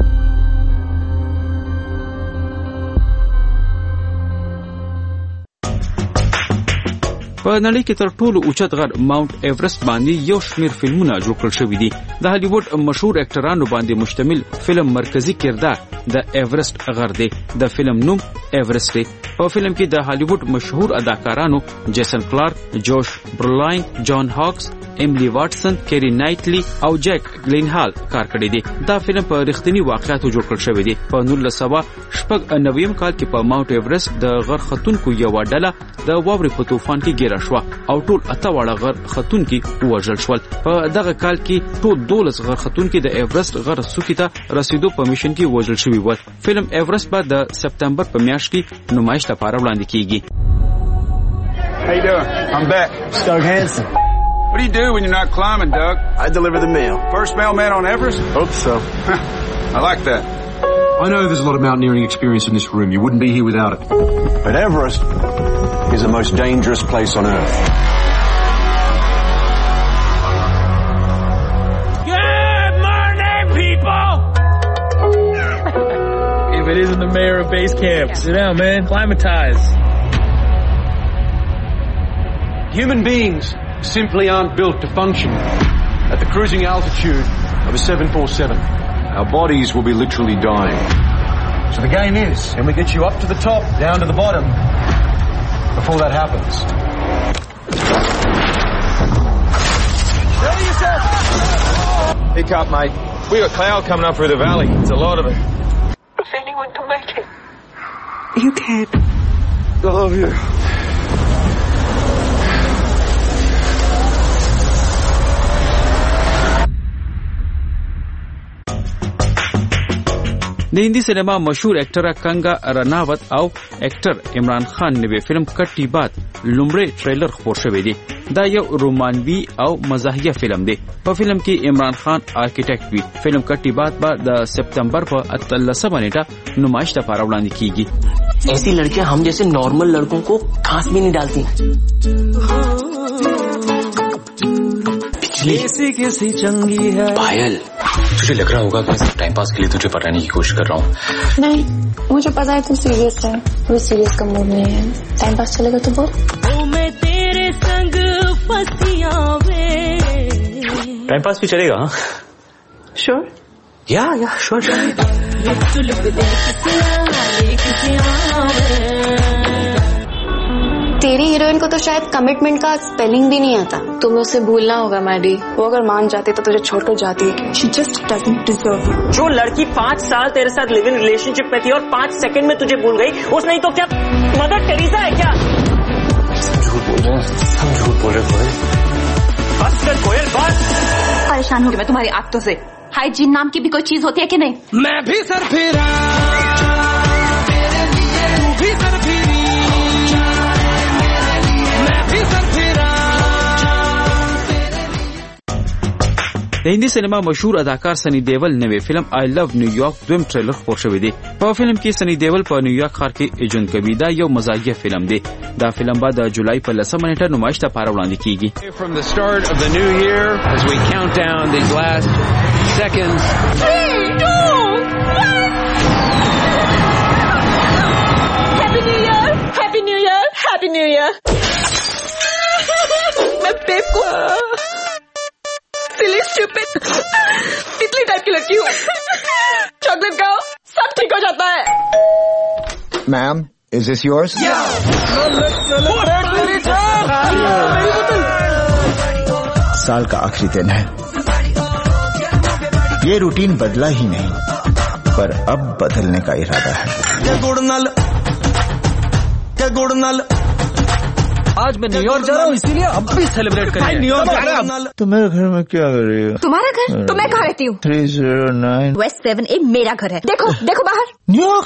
په نړۍ کې تر ټولو اوچت غر ماونټ ایورست باندې یو شمیر فلمونه جوړ کړل شوي دي. د هالیوډ مشهور اکټرانو باندې مشتمل فلم مرکزی کردار د ایورست غر دی. د فلم نوم ایورست دی. په فلم کې د هالیوډ مشهور اداکارانو جیسن کلارک، جوش برولین، جان هاکس، ایملی واټسن، کیری نایټلی او جیک گلینهال کار کړی دی. دا فلم په رښتینی واقعیتو جوړ کړل شوی دی. په نولس سوه شپږ نویم کال کې په ماونټ ایورست د غر ختونکو یو ډله د واورې په طوفان کې ګیره شوه او ټول اته واړه غر ختونکي ووژل شول. په دغه کال کې ټول دولس غر ختونکي د ایورست غر څوکې ته رسیدو په میشن کې وژل شوي ول. فلم ایورست به د سپتمبر په میاشت کې نمایش لپاره وړاندې کیږي. How you doing? I'm back. Doug Hansen. What do you do when you're not climbing, Doug? I deliver the mail. First mailman on Everest? Hope so. I like that. I know there's a lot of mountaineering experience in this room. You wouldn't be here without it. But Everest is the most dangerous place on Earth. Good morning, people! If it isn't the mayor of base camp, sit down, man. Climatize. Human beings simply aren't built to function at the cruising altitude of a seven forty-seven. Our bodies will be literally dying. So the game is, can we get you up to the top, down to the bottom, before that happens? Ready yourself! Pick up, mate. We got cloud coming up through the valley. It's a lot of it. If anyone can make it, you can. I love you. د هندي سینما مشهور اکټر کنگا رناوت او اکټر عمران خان نوې فلم کټی بات لومړی ټریلر خپور شوی دی. دا یو رومانوي او مزاحیه فلم دی. په فلم کې عمران خان آرکیټیکټ وي. فلم کټی بات به د سپتمبر په اتلسمه نیټه نمایش لپاره وړاندې کیږي. ऐसी लड़कियां हम जैसे नॉर्मल लड़कों को खास भी नहीं डालती. कैसी कैसी चंगी है पायल, तुझे लग रहा होगा कि टाइम पास के लिए तुझे पटाने की कोशिश कर रहा हूँ. नहीं, मुझे पता है तुम सीरियस है. कोई सीरियस का मूड नहीं है. टाइम पास चलेगा तो बोल. ओ मैं तेरे संग फसिया वे. टाइम पास भी चलेगा? श्योर? या या श्योर. तेरी हीरोइन को तो शायद कमिटमेंट का स्पेलिंग भी नहीं आता. तुम्हें उसे भूलना होगा मैडी. वो अगर मान जाती तो तुझे छोड़कर जाती है. She just doesn't deserve you. जो लड़की पाँच साल तेरे साथ लिव इन रिलेशनशिप में थी और पाँच सेकंड में तुझे भूल गई, उस नहीं तो क्या मदर टेरेसा है क्या? हम झूठ बोल रहे कोयल। बस कर कोयल बस। परेशान हो गई मैं तुम्हारी आदतों से। हाइजीन नाम की भी कोई चीज होती है कि नहीं? मैं भी सर फिरा तू भी सर फिरी मैं भी सर फिरा। د هندي سینما مشهور اداکار سنی دیول نوې فلم آی لو نیویارک دویم ټریلر خپور شوی دی. په فلم کې سنی دیول په نیویارک ښار کې ایجنټ کوي. دا یو مزاحیه فلم دی. دا فلم به د جولای په لسمه نیټه نمایش ته پاره وړاندې کیږي. From the start of the new year as we count down these last seconds. three, two, one. Happy New Year! Happy New Year! Happy New Year! मैं बेवकूफ Silly, stupid, तितली टाइप की लड़की हूँ. चॉकलेट खाओ, सब ठीक हो जाता है. Ma'am, is this yours? Yeah. साल का आखिरी दिन है. ये रूटीन बदला ही नहीं, पर अब बदलने का इरादा है. क्या गुड़ नल, क्या गुड़ नल. आज मैं न्यूयॉर्क जा रहा हूँ इसीलिए अब भी सेलिब्रेट करेंगे. न्यूयॉर्क जा रहा हूँ. तो मेरे घर में क्या कर रही हो? तुम्हारा घर? तो मैं कहाँ रहती हूँ? Three zero nine west seven A मेरा घर है. देखो देखो बाहर. न्यूयॉर्क.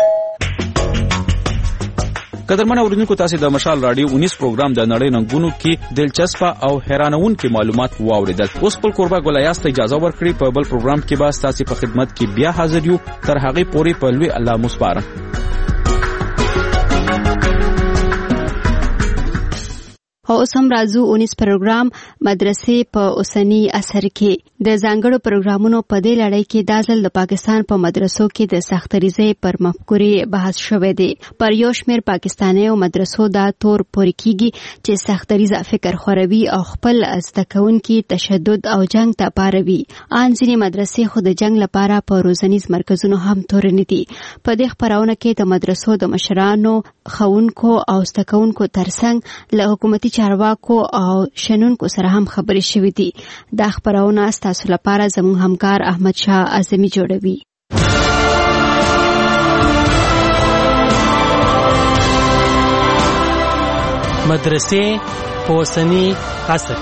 قدرمن اوریدونکو تاسو د مشال رادیو انیس پروګرام د نړۍ ننګونو کې دلچسپه او حیرانونکي معلومات واوریدل. اوس په قربا ګلایاست اجازه ورکړي په بل پروګرام کې به تاسو په خدمت کې بیا حاضر یو. تر هغه پورې په لوی الله مسپارم. او اوس هم راځو اونیس پروګرام مدرسې په اوسنی اثر کې د ځانګړو پروګرامونو په دې لړۍ کې د ځل د پاکستان په مدرسو کې د سختریزې پر مفکورې بحث شوی دی. پر یو شمېر پاکستاني او مدرسو دا تور پورې کیږي چې سختریزه فکر خوروي او خپل زده کوونکي تشدد او جنگ ته پاروي. ان ځینې مدرسې خو د جنگ لپاره په روزنیز مرکزونو هم تورنې دي. په دې خبرونه کې د مدرسو د مشرانو، ښوونکو او زده کوونکو ترڅنګ له حکومتي چارواکو او شنونکو سره هم خبرې شوې دي. دا خبرونه تاسو لپاره زموږ همکار احمد شاه اعظمي جوړوي. مدرسې په اوسني عصر.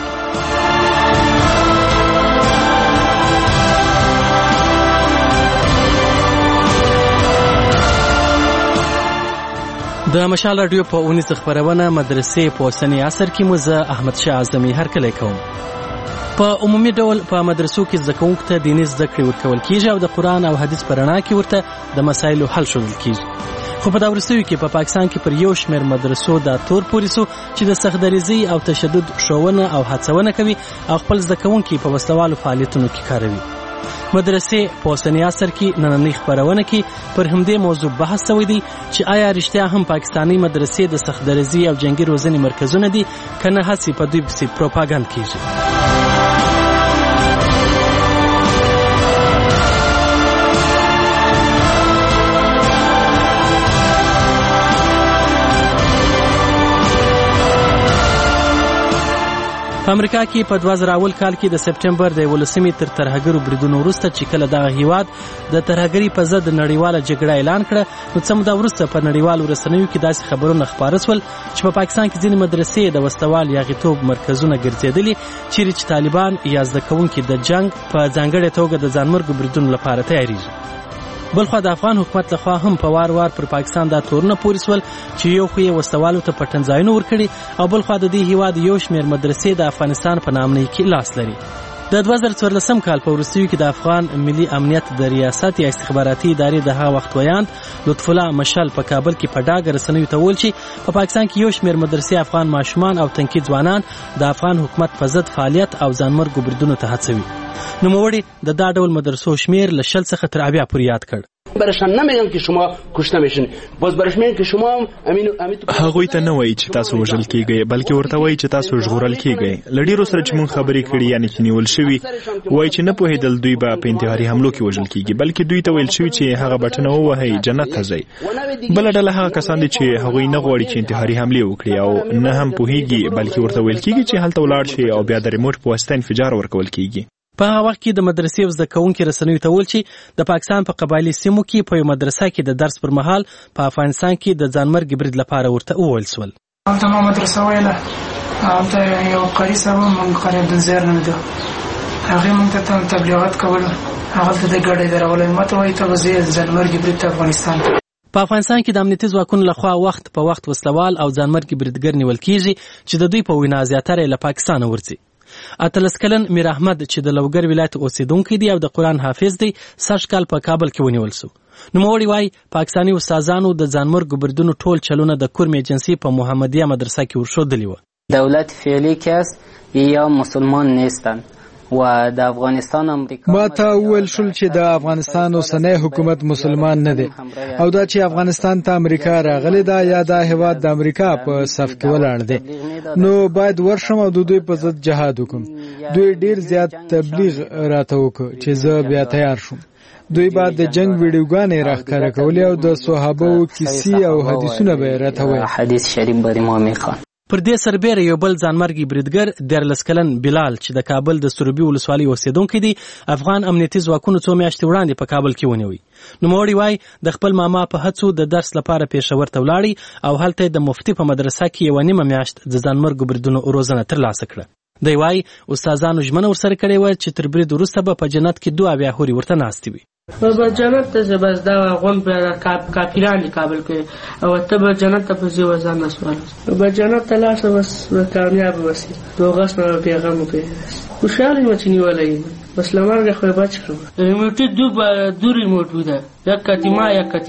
د مشال رادیو په اونیس خبرونه مدرسې په اوسني عصر کې مو زه احمد شاه اعظمي هرکلی کوم. په عمومي ډول په مدرسو کې زده کوونکو ته دیني زده کړې ورکول کیږي او د قرآن او حدیث په رڼا کې ورته د مسایلو حل ښودل کیږي. خو په دا وروستیو کې په پاکستان کې پر یو شمېر مدرسو دا تور پورې سو چې د سختدریزۍ او تشدد ښوونه او هڅونه کوي او خپل زده کوونکي په وسلوالو فعالیتونو کې کاروي. مدرسې په اوسني عصر کې نننۍ خبرونه کې پر همدې موضوع بحث شوی دی چې آیا رښتیا هم پاکستاني مدرسې د سختدریزۍ او جنگي روزنې مرکزونه دي که نه هسې په دوی پسې پروپاګند کیږي. په امریکا کې په دوه زره اول کال کې د سپټمبر د یولسمې تر ترهګرو بریدونو وروسته چې کله دغه هیواد د ترهګرۍ په ضد نړیواله جګړه اعلان کړه، نو څه موده وروسته په نړیوالو رسنیو کې داسې خبرونه خپاره سول چې په پاکستان کې ځینې مدرسې د وسلوال یاغیتوب مرکزونه ګرځېدلي چیرې چې طالبان یا زده کوونکي د جنګ په ځانګړې توګه د ځانمرګو بریدونو لپاره تیاریږي. بلخوا د افغان حکومت لخوا هم په وار وار پر پاکستان دا تورونه پورې سول چې یو خو یې وسلوالو ته پټنځایونه ورکړي او بلخوا د دې هیواد یو شمېر مدرسې د افغانستان په نامنۍ کې لاس لري. د دوه زره څوارلسم کال په وروستیو کې د افغان ملي امنیت د ریاست یا استخباراتي ادارې د هغه وخت ویاند لطف الله مشال په کابل کې په ډاګه رسنیو ته وویل چې په پاکستان کې یو شمېر مدرسې افغان ماشومان او تنکي ځوانان د افغان حکومت په ضد فعالیت او ځانمرګو بریدونو ته هڅوي. نوموړي د دا ډول مدرسو شمېر له شل څخه تر اویا پورې یاد کړ. برشان نمیگم که شما کشته میشین، باز برش میگن که شما امین امین هغوی ته نه وایي چې تاسو وژل کیږئ، بلکې ورته وایي چې تاسو ژغورل کیږئ. له ډیرو سره چې مونږ خبرې کړي یعنې چې نیول شوي وایي چې نه پوهېدل دوی به په انتحاري حملو کې وژل کیږي، بلکې دوی ته ویل شوي چې هغه بټنه ووهئ جنت ته ځئ. بله ډله هغه کسان دي چې هغوی نه غواړي چې انتحاري حملې وکړي او نه هم پوهېږي، بلکې ورته ویل کیږي چې هلته ولاړ شي او بیا د ریموټ په واسطه انفجار ورکول کیږي. په هغه وخت کې د مدرسې او زده کوونکي رسنیو ته وویل چې د پاکستان په قبایلي سیمو کې په یو مدرسه کې د درس پر مهال په افغانستان کې د ځانمرګ برید لپاره ورته وویل سول. هلته ما مدرسه ویله هلته یو قاري صاحب موږ قاري عبدالزهر نومېده هغې موږ ته تبلیغات کول هغلته د ګاډۍ درولل ماته وایي ته به ځې ځانمرګي برید ته افغانستان ته. په افغانستان کې د امنیتي ځواکونو لخوا وخت په وخت وسلوال او ځانمرګي بریدګر نیول کیږي چې د دوی په وینا زیاتره یې له پاکستانه ورځي. اتلس کلن میر احمد چې د لوګر ولایت اوسیدونکی دی او د قرآن حافظ دی سږ کال په کابل کې ونیول سو. نوموړي وایي پاکستاني استادانو د ځانمرګو بریدونو ټول چلونه د کورم ایجنسی په محمدیه مدرسه کې ورښودلي وه. دولت فعلی که است یا مسلمان نیستند و د افغانستان امریکا ما ته وویل شول چې د افغانستان اوسنی حکومت مسلمان نه دی او دا چې افغانستان ته امریکا راغلی ده یا دا هیواد د امریکا په صف کې ولاړ دی نو باید ورشم او د دوی په ضد جهاد وکم. دوی ډیر زیات تبلیغ راته وکړ چې زه بیا تیار شوم. دوی بعد د جنگ ویډیوګانې راښکاره کولې او د صحابو کیسې او حدیثونه به راته ویل. حدیث شریف به ما میخوان. پر دې سربیره یو بل ځانمرګي بریدګر دیارلس کلن بلال چې د کابل د سروبي ولسوالۍ اوسیدونکی دی افغان امنیتي ځواکونو څو میاشتې وړاندې په کابل کې ونیوی. نوموړي وایي د خپل ماما په هڅو د درس لپاره پېښور ته ولاړی او هلته د مفتي په مدرسه کې یوه نیمه میاشت د ځانمرګو بریدونو روزنه ترلاسه کړه. دی وایي استادانو ژمنه ورسره کړې وه چې تر برید وروسته به په جنت کې دوه اویا هورې ورته ناستې وي. به جنت ته زه بس دا غون به کافران دي کابل کې او ته به جنت ته په ځې وځان نسوال به جنت ته لاړ بس به کامیاب وسی دوغس نه پیغام وکړي خوشاله مې چې نیولې بس لمرګه خو بچ کړم. ریموټ دو دو ریموټ ودا یک کتی ما یک کتی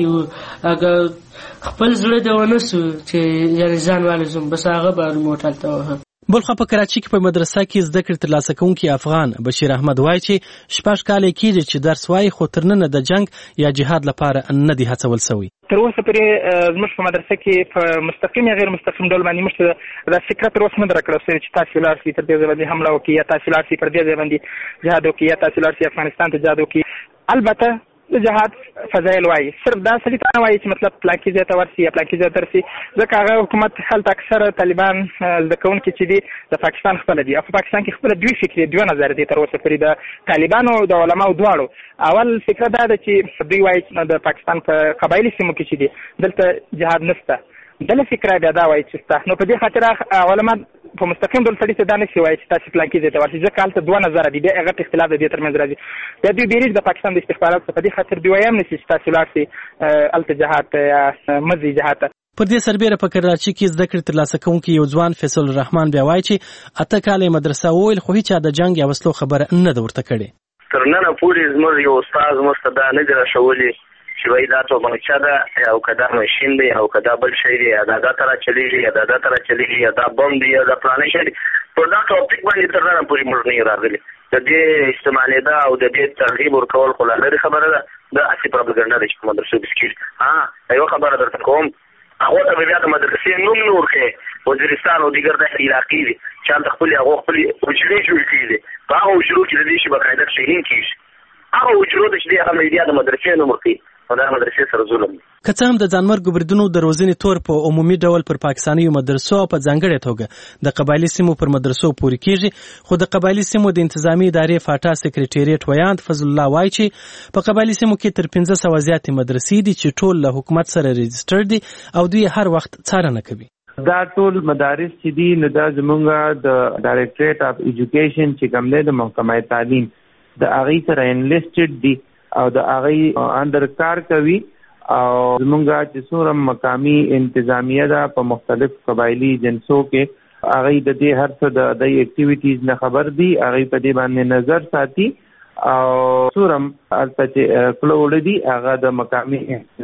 اگر خپل زړه د ونسو چې یعنی ځان والي زم بس هغه به ریموټ هلته وه. بلخوا په کراچي کې په مدرسه کې زده کړې ترلاسه کوونکی افغان بشیر احمد وایي چې شپږ کاله کېږي چې درس وایي خو تر ننه د جنگ یا جهاد لپاره نه دی هڅول سوی. تر اوسه پورې زموږ په مدرسه کې په مستقیم یا غیر مستقیم ډول باندې موږ دا فکره تر اوسه نه ده راکړه چې تاسې لاړ شئ تر دې ځای باندې حمله وکړي یا تاسې لاړ شئ پر دې ځای باندې جهاد وکړي یا تاسې لاړ شئ افغانستان ته جهاد وکړي. البته د جهاد فضایل وایي صرف دا سړي ته نه وایي چې مطلب پلاکي ځای ته ورسي یا پلاکي ځای ته رسي ځکه هغه حکومت هلته اکثره طالبان زده کوونکي چې دي د پاکستان خپله دي او په پاکستان کې خپله دوی فکري دوه نظر دي تر اوسه پورې د طالبانو د علماو دواړو. اول فکره دا ده چې دوی وایي د پاکستان په قبایلي سیمو کې چې دي دلته جهاد نشته. بله فکره بیا دا وایي چې شته. نو په دې خاطر علما په مستقیم ډول سړي ته دا نشي وایي چې تاسې پلانکي ځای ته ورشئ ځکه هلته دوه نظره دي بیا غټ اختلاف د دې تر منځ راځي. بیا دوی بیریږي د پاکستان د استخباراتو په دې خاطر دوی وایي هم نشي چې تاسې لاړ شئ هلته جهاد ته یا مه ځئ جهاد ته. پر دې سربیره په کراچي کې زده کړې ترلاسه کوونکی یو ځوان فیصل الرحمن بیا وایي چې اته کاله یې مدرسه وویل خو هیچا د جنګ یا وسلو خبره نه ده ورته کړې. تر ننه پورې زموږ یو استاد موږ ته دا نه دي راښولي چې وایي دا توپنچه ده او که دا ماشین دی او که دا بل شی دی یا دا دا ته راچلېږي یا دا دا ته راچلېږي یا دا بم دی یا دا فلانی شی دی پر دا ټاپک باندې تر ننه پورې موږ نه یو راغلي. د دې استعمالېده او د دې ترغیب ورکول خو لا لرې خبره ده دا هسې پروپاګنډه ده چې په مدرسو کې کېږي. ها یوه خبره درته کوم هغو ته به بیا د مدرسې نوم نه ورکوې وزیرستان او دیګر داسې علاقې دي چې هلته خپلې هغو خپلې حجرې جوړې کړي دي په هغه حجرو کې د دې شي باقاعده شهین کېږي هغه حجرو ته چې دی هغه بیا د مدرسې نوم ورکوي او دا مدرسې سره ظلم دی. که څه هم د ځانمرګو بریدونو د روزنې تور په عمومي ډول پر پاکستانیو مدرسو او په ځانګړې توګه د قبایلي سیمو پر مدرسو پورې کېږي خو د قبایلي سیمو د انتظامي ادارې فاټا سکرټریټ ویاند فضل الله وایي چې په قبایلي سیمو کې تر پنځه سوه زیاتې مدرسې دي چې ټول له حکومت سره رجسټر دي او دوی هر وخت څارنه کوي. دا ټول مدارس چې دي نو دا زمونږ د ډایرکټریټ اف ایجوکیشن چې کوم دی د محکمه تعلیم د هغې سره انلیسټډ دي او د هغې اندر کار کوي او زمونږ چې څومره مقامي انتظامیه ده په مختلف قبایلي جنسو کې هغې د دې هر څه د دې اکټیویټیز نه خبر دي هغې په دې باندې نظر ساتي او څومره هلته چې کله وړه دي هغه د مقامي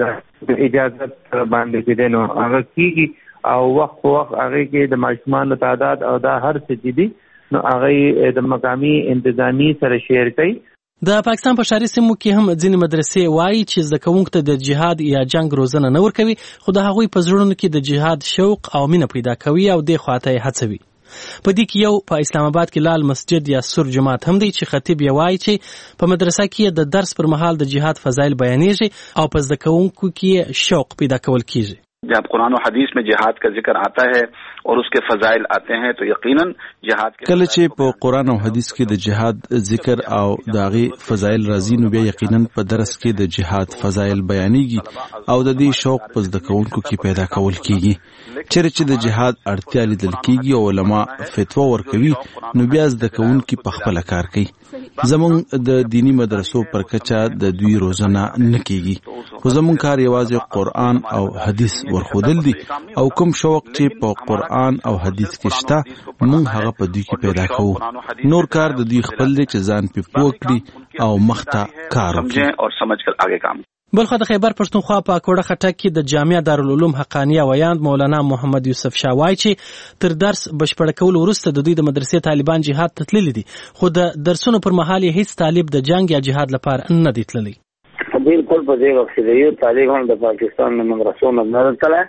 اجازت باندې چې دی نو هغه کېږي او وخت په وخت هغې کې د ماشومانو تعداد او دا هر څه چې دي نو هغې د مقامي انتظامي سره شیر کوي. د پاکستان په ښاري سیمو کې هم ځینې مدرسې وایي چې زده کوونکو ته د جهاد یا جنگ روزنه نه ورکوي خو د هغوی په زړونو کې د جهاد شوق او مینه پیدا کوي او دې خواته یې هڅوي. په دې کې یو په اسلام آباد کې لال مسجد یا سور جماعت هم دی چې خطیب یې وایي چې په مدرسه کې د درس پر مهال د جهاد فضایل بیانېږي او په زده کوونکو کې شوق پیدا کول کېږي. जब कुरान और हदीस में जिहाद का जिक्र आता है और उसके फजाइल आते हैं तो यकीनन जिहाद के कله چې په قران او حدیث کې د جهاد ذکر او داغي فضایل راځي نو بیا یقینا په درس کې د جهاد فضایل بیانېږي او د دې شوق په زده کوونکو کې پیدا کول کیږي چیرې چې د جهاد اړتیا لیدل کیږي او علما فتوا ورکوي نو بیا زده کوونکي په خپل کار کوي زمون د دینی مدرسو پر کچا د دوی روزنه نکېږي خو زمون کار یوازې قران او حدیث ورخودل دي او کوم شوق چې په قران او حدیث کې شته موږ هغه په دوی کې پیدا کوو نور کار د دوی خپل دی چې ځان په پوکړي او مخته کار وکړي او سمجھ کر آگے کام بلخو د خیبر پښتونخوا په کوړه خټک کې د جامعه دارالعلوم حقانیه ویاند مولانا محمد یوسف شاه وایي چې تر درس بشپړ کول وروسته د دوی د مدرسې طالبان جهاد ته تللي دي خو د درسونو پر مهال هیڅ طالب د جنگ یا جهاد لپاره نه دی تللی بالکل په دې وخت کې یو طالب هم د پاکستان د مدرسو نه نه تللی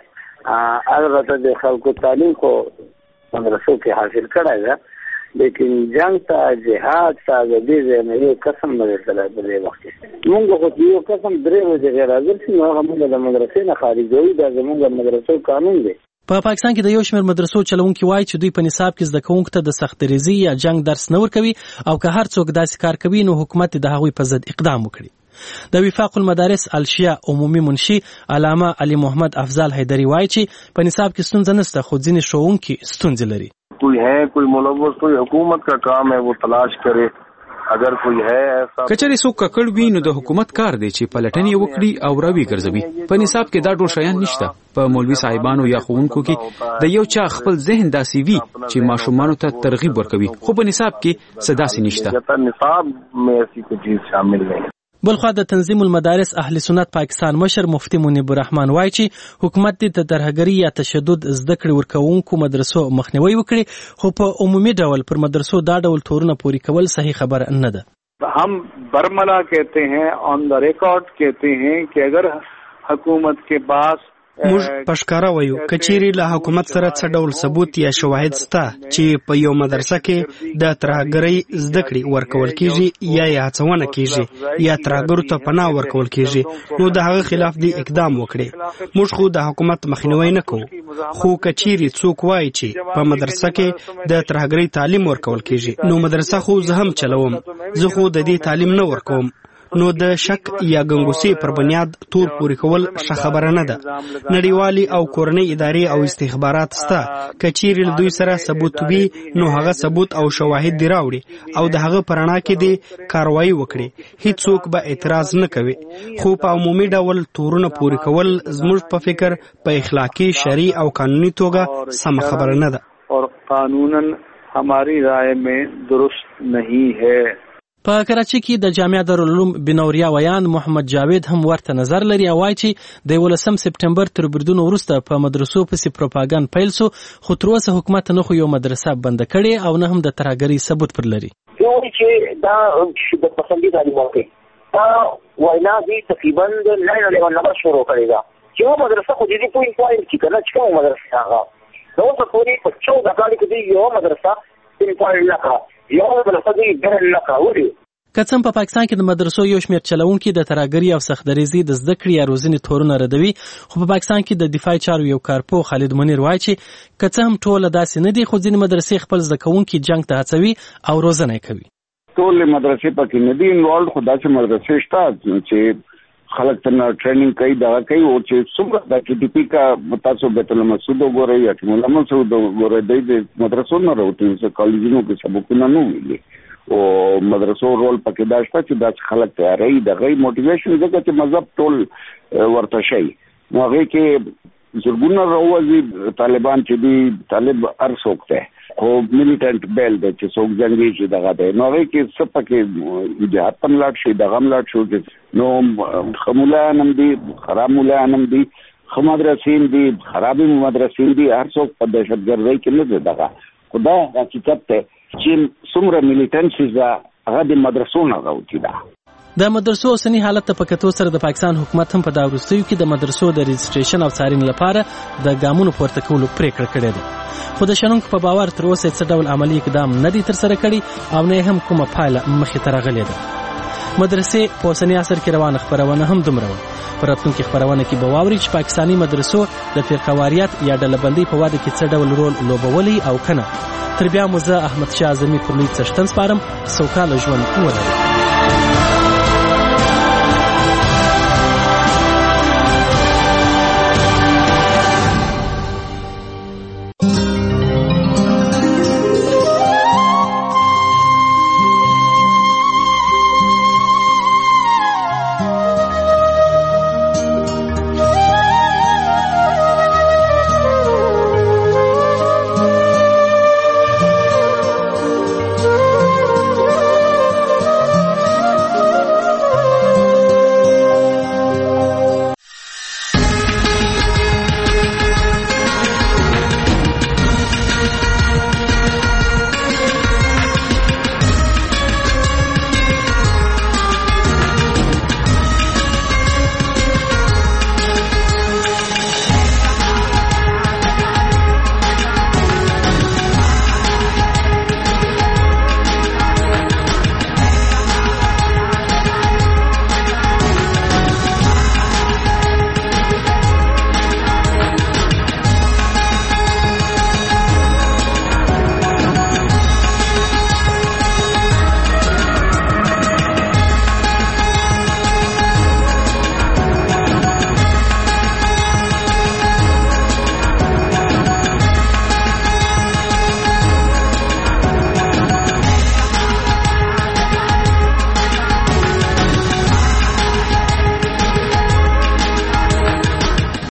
البته د خلکو تعلیم کو مدرسو کې حاصل کړی ده لیکن جنگ ته جهاد ته د دې نه یو قسم نه تللی په دې وخت کې موږ خو یو قسم درې ورځې غیر حاضر شي نو موږ د مدرسې نه خارجوي دا زموږ د مدرسو قانون دی په پا پاکستان کې د یو شمېر مدرسو چلونکي وایي چې دوی په نصاب کې زده کوونکو ته د سختریزي یا جنگ درس نه ورکوي او که هر څوک داسې کار کوي نو حکومت د هغوی په ضد اقدام وکړي د وفاق المدارس الشیا عمومي منشي علامه علي محمد افضل حیدری وایي چې په نصاب کې ستونزه نشته خو ځینې ښوونکي ستونزې لري کوئی ہے کوئی ملوث کوئی حکومت کا کام ہے وہ تلاش کرے اگر کوئی ہے ایسا کچري څوک ککړ وي نو د حکومت کار دی چې پلټنې وکړي او راوي ګرځوي په نصاب کې دا ډول شیان نشته په مولوي صاحبانو یا ښوونکو کې د یو چا خپل ذهن داسې وي چې ماشومانو ته ترغیب ورکوي خو په نصاب کې څه داسې نشته نصاب میں ایسی کوئی چیز شامل نہیں بلخوا د تنظیم المدارس اهل سنت پاکستان مشر مفتی منیب الرحمن وایي چې حکومت د ترهګري یا تشدد زده کړې ورکوونکو مدرسو مخنیوي وکړي خو په عمومي ډول پر مدرسو دا ډول تورونه پوري کول صحیح خبر نه ده हम बरमला कहते हैं ऑन द रिकॉर्ड कहते हैं कि अगर हुकूमत के पास موږ پښکارا وایو کچيري له حکومت سره څه ډول ثبوت یا شواهد شته چې په یو مدرسه کې د ترهګرۍ زده کړې ورکول کیږي یا یا هڅونه کیږي یا ترهګرو ته پناه ورکول کیږي نو د هغه خلاف دی اقدام وکړي موږ خو د حکومت مخنیوي نه کوو خو کچيري څوک وایي چې په مدرسه کې د ترهګرۍ تعلیم ورکول کیږي نو مدرسه خو زه هم چلوم زه خو د دې تعلیم نه ورکوم نو د شک یا ګنګوسي پر بنیاد تور پوري کول ښه خبره نه ده نړیوالي او کورنۍ ادارې او استخبارات ستا کچيري دوی سره ثبوت وي نو هغه ثبوت او شواهد دی راوړي او د هغه پرانا کې دی کاروایی وکړي هیڅوک به اعتراض نه کوي خو په عمومي ډول تورونه پوري کول زموږ په فکر په اخلاقی شرعي او قانوني توګه سم خبره نه ده او قانونا हमारी राय में दुरुस्त नहीं है په کراچۍ کې د جامعه دارالعلوم بنوریا ویان محمد جاوید هم ورته نظر لري او وایي چې د یولسم سپټمبر تر بریدونو وروسته په مدرسو پسې پروپاګاندا پیل سو خو تر اوسه حکومت نه خو یو مدرسه بند کړي او نه هم د ترهګرۍ ثبوت پر لري یو چې دا شدت پسندي تعلیمات دا وینا دي تقریبا د نه نه نه شروع کړي دا یو مدرسه خو دې په پوینټ کې کنه چې کوم مدرسه هغه نو څه پوری په چودا کال کې یو مدرسه په پوینټ لکه یو مدرسه دې ګر لکه وړي کڅم په پاکستان کې د مدرسو یو شمېر چلونکي د ترهګرۍ او سختدریزي د زده کړې یا روزنې تورونه ردوي خو په پاکستان کې د دفاع چارو یو کارپو خالد منیر وایي چې کڅم ټوله داسې نه دي خو ځینې مدرسې خپل زده کوونکي جنگ ته هڅوي او روزنه کوي ټول مدرسې پکې نه دي انوالډ خو داسې مدرسې شته چې خلک ته ټریننګ کوي دا کوي او چې څومره د ټي ټي پی کا تاسو بیت المسعود وګورئ یا مولا مسعود وګورئ د مدرسو نه راوته چې کالجونو کې سبقونه نه ویلي او مدرسو رول پکې دا شته چې دا خلک تیاری د غي موټیویشن ځکه چې مذهب ټول ورته شي نو هغه کې زرګونه راوځي طالبان چې دی طالب ارسوکته خو میلیټنٹ بیل د چې څوک جنگي چې دغه ده نو هغه کې څه پکې جهاد په لاټ شي دغه لاټ شو نو خمولانم دي خراب مولانم دي خمدرسین دي خرابې مدرسین دي هر څوک په دهشتګردۍ کې نه دغه خدا حقیقت ته چې څومره میلیټنټ دا هغه د مدرسو نه راوتی دا د مدرسو اوسنی حالت ته په کتو سره د پاکستان حکومت هم په دا وروستیو کې د مدرسو د رجسټریشن او څارنې لپاره د ګامونو پورته کولو پریکړه کړې ده خو د شنونکو په باور تر اوسه څه ډول عملی اقدام نه دی ترسره کړی او نه هم کومه پایله مخې ته راغلې ده مدرسې په اوسني عصر کې روانه خپرونه هم دومره وه. په راتلونکي خپرونه کې به واورئ چې پاکستاني مدرسو د فرقهواریت یا ډلهبندۍ په واده کې څه ډول رول لوبولی او کنه. تر بیا مو زه احمد شاه اعظمي پر لوی څښتن سپارم. سوکاله ژوند ولرئ.